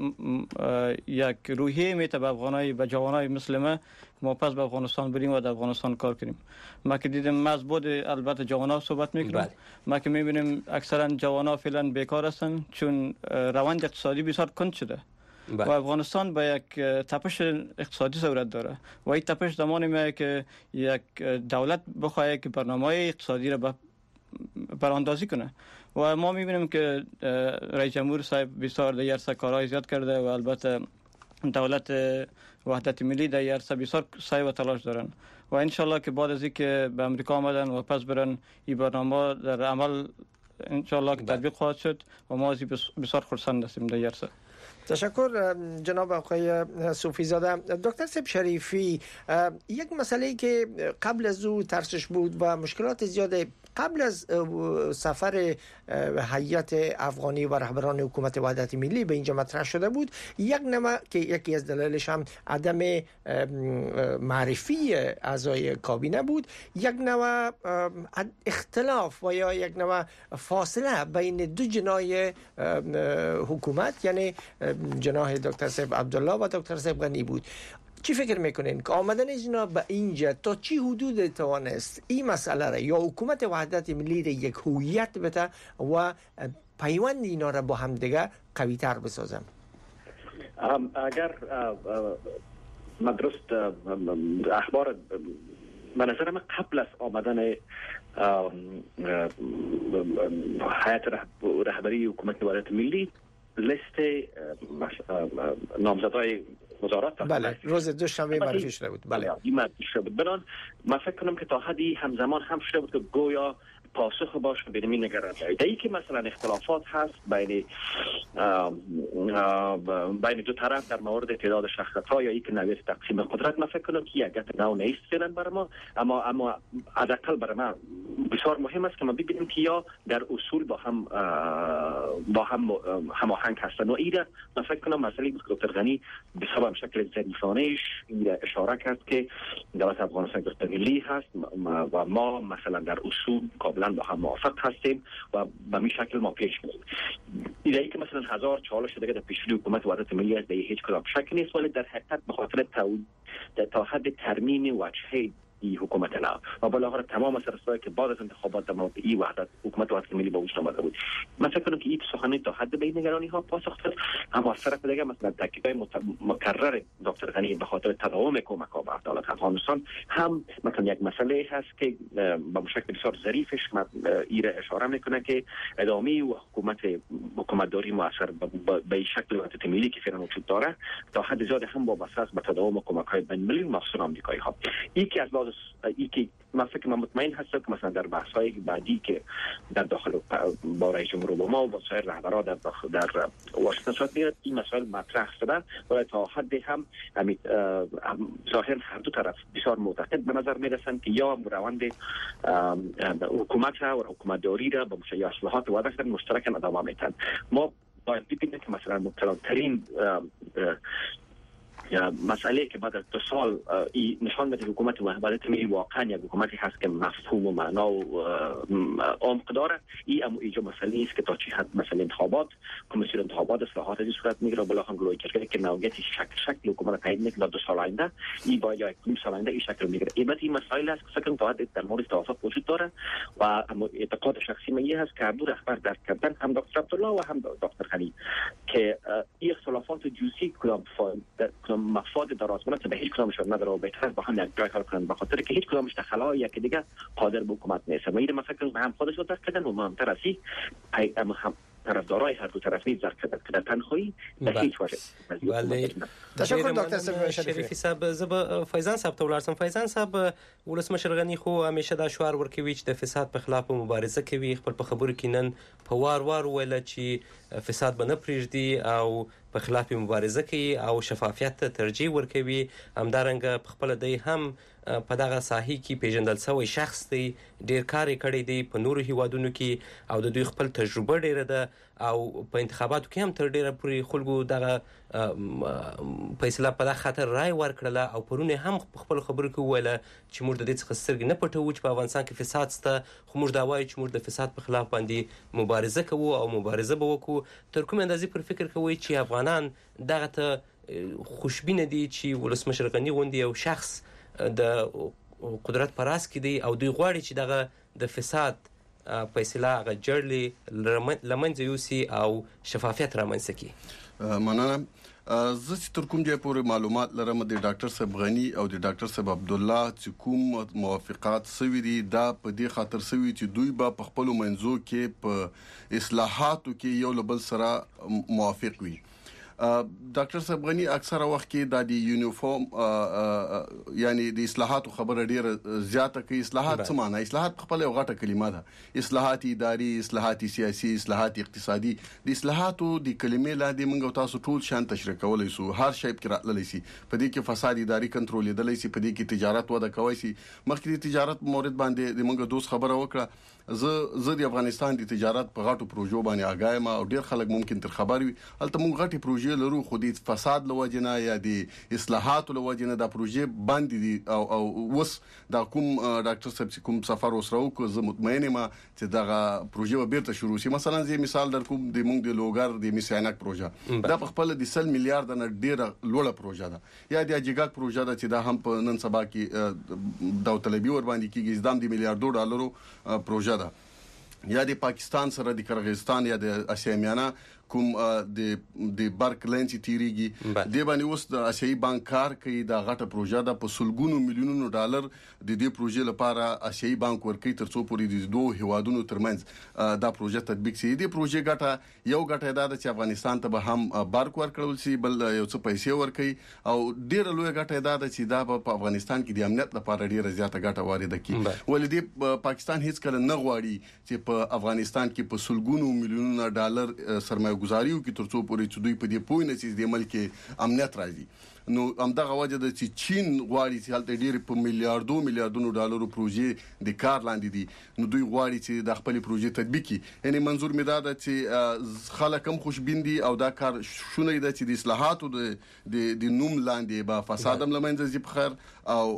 یک روحیه میته به افغانای به جوانای مثل ما ما پس به افغانستان بریم و در افغانستان کار کنیم. ما که دیدم ما از بود البته جوانا صحبت میکنیم. بله. ما که میبینیم اکثرا جوانا فعلا بیکار هستن چون روند اقتصادی بسیار کند شده. بله. و افغانستان با یک تپش اقتصادی صورت داره و این تپش زمانی میاد که یک دولت بخواد که برنامه اقتصادی را براندازی کنه و ما میبینیم که رئیس جمهور صاحب بسیار در عرصه کارهای زیاد کرده و البته دولت وحدت ملی در عرصه بسیار سعی و تلاش دارن و انشالله که بعد از اینکه به امریکا آمدن و پس برن این برنامه در عمل انشالله که تطبیق خواهد شد و ما از بسیار خرسند هستیم در عرصه. تشکر جناب آقای صوفی زاده. دکتر صاحب شریفی، یک مسئله که قبل از او ترسش بود و مشکلات زیاده قبل از سفر هیئت افغانی و رهبران حکومت وحدت ملی به اینجا مطرح شده بود، یک نوع که یکی از دلایلش هم عدم معرفی اعضای کابینه بود، یک نوع اختلاف و یا یک نوع فاصله بین دو جناح حکومت، یعنی جناح دکتر صاحب عبدالله و دکتر صاحب غنی بود. چی فکر میکنین که آمدن اینا به اینجا تا چی حدود توانست این مسئله را یا حکومت وحدت ملی را یک هویت بده و پیوند اینا را با هم دیگه قوی تر بسازم؟ اگر من درست اخبار به نظر من قبل از آمدن هیئت رهبری حکومت وحدت ملی لیست نامزدای وزارت بله روز دوشنبه معرفی شده بود. بله این معرفی شده بود. بنان من فکر کنم که تا حدی همزمان هم شده بود که گویا پاسخ باشه به این نگرانی دایی که مثلا اختلافات هست بین بین دو طرف در مورد تعداد شخصیت‌ها یا یک نوع تقسیم قدرت. من فکر کنم که یک گت نو نیست فعلا برای ما، اما اما حداقل برای ما بسیار مهم است که ما ببینیم که یا در اصول با هم با هم هماهنگ هستند و ایده من فکر کنم مسئله بود که دکتر غنی به سبب شکل ظریفانه‌اش ایده اشاره کرد که دولت افغانستان دولت ملی هست و ما مثلا در اصول کاملا با هم موافق هستیم و به این شکل ما پیش میریم. ایده که مثلا هزار چالش دیگه در پیشروی حکومت وحدت ملی است، هیچ کدام شک نیست، ولی در حقیقت به خاطر تا حد ترمیم وجهه این حکومت نه و بالاخره تمام سرسرایی که بعد از انتخابات در مورد این وحدت حکومت وحدت ملی به وجود آمده بود. من فکر کنم که این سخنی تا حد به این نگرانی ها پاسخ داد، اما از طرف دیگه مثلا تاکیدهای مکرر دکتر غنی به خاطر تداوم کمک ها به دولت افغانستان هم مثلا یک مسئله هست که با مشکل بسیار ظریفش ایره اشاره میکنه که ادامه و حکومت حکومتداری موثر به شکل وحدت ملی که فعلا وجود داره تا حد زیاد هم وابسته است به تداوم کمک های بین المللی مخصوصا آمریکایی ها. یکی از ای که من فکر من مطمئن هستم که مثلا در بحث‌های بعدی که در داخل با رئیس جمهور اوباما و با سایر رهبران در در واشنگتن صورت میگیرد این مسائل مطرح شده ولی تا حدی هم همین ظاهرا هر دو طرف بسیار معتقد به نظر میرسند که یا روند حکومت و حکومتداری را با مشروع اصلاحات وعده کردن مشترکاً ادامه میدن. ما باید ببینیم که مثلا مطلق‌ترین مسئله که بعد از دو سال نشان میده حکومت وحدت ملی واقعا یک حکومتی هست که مفهوم و معنا و عمق داره. این اما ایجا مسئله است که تا چه حد مثلا انتخابات کمیسیون انتخابات اصلاحات از صورت میگیره بالا هم گروه کرده که نوعیت شکل شکل حکومت تعیین میکنه دو سال آینده این با یا یک سال آینده این شکل میگیره. البته این مسائل است که فکر کنم در مورد توافق وجود داره و اما اعتقاد شخصی من است که دو رهبر درک کردن هم دکتر عبدالله و هم دکتر غنی که این اختلافات جزئی کدام کدام مفاد درازمدت به هیچ کدامشون نداره و بهتر با هم یک جای کار کنند، به خاطر که هیچ کدامش در خلای یک دیگه قادر به حکومت نیست. ما این فکر کنم هم خودش رو درک کردن و مهمتر از این هم طرفدارای هر دو طرف نیز درک کردن که در تنهایی به هیچ وجه. بله تشکر دکتر شریفی صاحب. زب فیضان صاحب ته ولرسم. فیضان صاحب ولسمشر غنی خو همیشه دا شعار ورکوي چې د فساد په خلاف مبارزه کوي. خپل په خبرو کې نن په وار وار ویل چې فساد به نه پرېږدي او په خلاف مبارزه کوي او شفافیت ته ترجیح ورکوي. همدارنګه په خپل دی هم په دغه ساحې کې پیژندل شوی شخص دی، ډیر کار کړی دی په نورو هیوادونو کې او د دوی خپل تجربه ډیره ده او په انتخاباتو کې هم تر ډیره پورې خلکو دغه فیصله په دغه خاطر رای ورکړله او پرونه هم خپل خبرو کې وویله چې موږ د دې څخه سترګې نه پټوو چې په افغانستان کې فساد شته، خو موږ دا وایو چې موږ د فساد په خلاف باندې مبارزه کوو او مبارزه به وکړو. تر کومې اندازې پر فکر کوئ چې افغانان دغه ته خوشبینه دي چې ولسمشر غني غوندې یو شخص د قدرت پر راس کې دی او دوی غواړي چې دغه د فساد فیصله هغه جړلې لمنځه یوسي او شفافیت رامنځته کړي؟ مننه. زه چې تر کوم ځای پورې معلومات لرم د ډاکټر صاحب غني او د ډاکټر صاحب عبدالله چې کوم موافقات سوي دي دا په دې خاطر سوي چې دوی به په خپل منځو کې په اصلاحاتو کې یو له بل سره موافق وي. ډاکټر صاحب غني اکثره وخت کې د یونیفورم یعنی د اصلاحاتو خبره ډیره زیاته کوي. اصلاحات څه معنی؟ اصلاحات خپل یو غټه کلمه ده. اصلاحات اداري، اصلاحات سیاسي، اصلاحات اقتصادي. د اصلاحاتو د کلمې لاندې موږ تاسو ټول شان تشریح کولای شو. هر شی کې راتللی شي. په دې کې فساد اداري کنټرول لیدلی شي، په دې کې تجارت وده کوي شي. مخکې د تجارت مورد باندې د موږ دوست خبره وکړه. زه زه د افغانستان د تجارت په غټو پروژو باندې آگاه یم او ډیر خلک ممکن تر خبر وي. البته موږ غټي پروژې لرو خو د فساد لوجنه یا د اصلاحات لوجنه د پروژې باندې دي او او وس دا کوم ډاکټر صاحب کوم سفر وسرو کو زه مطمئن یم چې دا پروژې به بیرته شروع شي. مثلا زه مثال در کوم د موږ د لوګر د میسانک پروژه دا په خپل د سل میلیارډ نه ډیره لوړه پروژه ده یا د اجګاک پروژه ده چې دا هم په نن سبا کې داوطلبي ور باندې کیږي. زدام د میلیارډ ډالرو پروژه ده یا د پاکستان سره د قرغیزستان یا د اسیامیانه کوم د د برک لینچ تیریږي د باندې اوس د اسیایي بانک کار کوي. دا غټه پروژه ده په سلګونو میلیونونو ډالر د دې پروژې لپاره اسیایي بانک ورکوي تر څو پورې د دوه هیوادونو ترمنځ دا پروژه تطبیق شي. د پروژې ګټه یو ګټه ده چې افغانستان ته به هم بارک ورکړل شي، بل یو څه پیسې ورکوي او ډیره لوی ګټه ده چې دا په افغانستان کې د امنیت لپاره ډیره زیاته ګټه وارد کړي. ولې د پاکستان هیڅ کله نه غواړي چې په افغانستان کې په سلګونو میلیونونو ډالر سرمایه گزاریو کې تر څو پورې چې دوی په دې پوه نه چې د ملک امنیت راځي. نو همدغه وجه ده چې چین غواړي چې هلته ډېر په میلیارډو میلیارډونو ډالرو پروژې د کار لاندې دي. نو دوی غواړي چې د خپل پروژې تطبیق کړي. یعنی منظور مې دا ده چې خلک هم خوشبین دي او دا کار شونه ده چې د اصلاحاتو د د نوم لاندې به فساد هم لمنځه ځي په خیر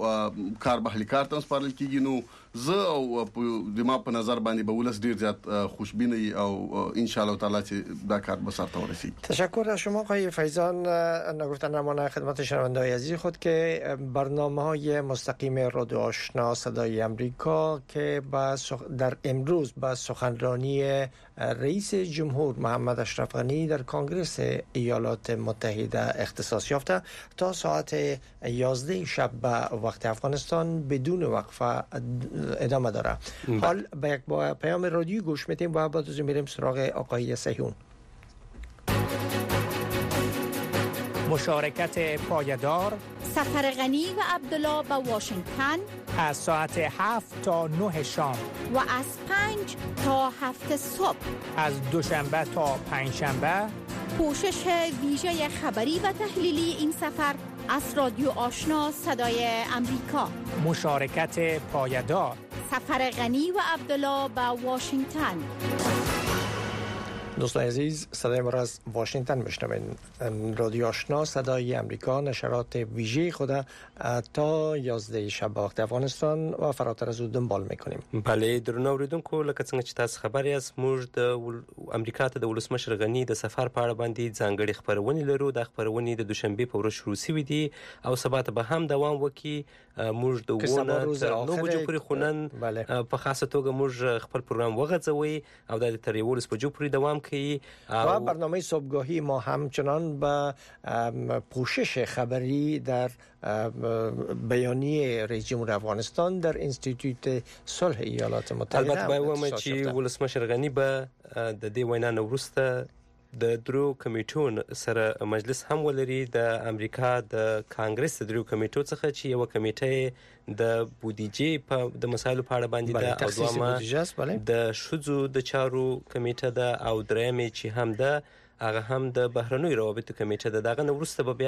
او کار به هلیکار ته سپارل کیږي. نو زه او د ما په نظر باندې به ولس ډیر زیات خوشبین او ان شاء الله تعالی چې دا کار به سرته ورسیږي. تشکر از شما آقای فیضان. نگفتن نمانه خدمت شنونده‌های عزیز خود که برنامه‌های مستقیم رادیو آشنا صدای آمریکا که با سخ... در امروز با سخنرانی رئیس جمهور محمد اشرف غنی در کنگره ایالات متحده اختصاص یافته تا ساعت یازده شب به وقت افغانستان بدون وقفه ادامه داره. حال به یک با پیام رادیویی گوش میدیم و بعد از میریم سراغ آقای صهیون. مشارکت پایدار سفر غنی و عبدالله به واشنگتن از ساعت هفت تا نه شام و از پنج تا هفت صبح، از دوشنبه تا پنجشنبه. پوشش ویژه خبری و تحلیلی این سفر از رادیو آشنا صدای امریکا. مشارکت پایدار سفر غنی و عبدالله به واشنگتن. دوستان عزیز، صدای ما را از واشنگتن میشنوین. رادیو آشنا صدای امریکا نشرات ویژه خود تا یازده شب با وقت افغانستان و فراتر از او دنبال میکنیم. بله درنو اوریدونکو، لکه څنګه چې تاسو خبر یاست، موږ د امریکا ته د ولسمشر غنی د سفر په اړه باندې ځانګړي خبرونه لرو. د خبرونه د دوشنبه په ورځ شروع شوې دي او سبا ته به هم دوام وکړي. موږ د ونه تر نو بجو پورې خونن په خاصه توګه موږ خپل پروګرام وغځوي او د تر یولس بجو پورې دوام کوي. و برنامه صبحگاهی ما همچنان به پوشش خبری در بیانیه رئیس جمهور افغانستان در انستیتوت صلح ایالات متحده البته باید وایم چې ولسمشر غنی به د دې وینا نه وروسته د درو کمیټو سره مجلس هم ولري. د امریکا د کانګرس د درو کمیټو څخه چې یو کمیټه د بودیجې په د مسایلو په اړه باندې ده او دوامه د شذو د چارو کمیټه ده او درېمه چې هم ده هغه هم د بهرنوي روابطو کمیټه ده. دغه نه وروسته به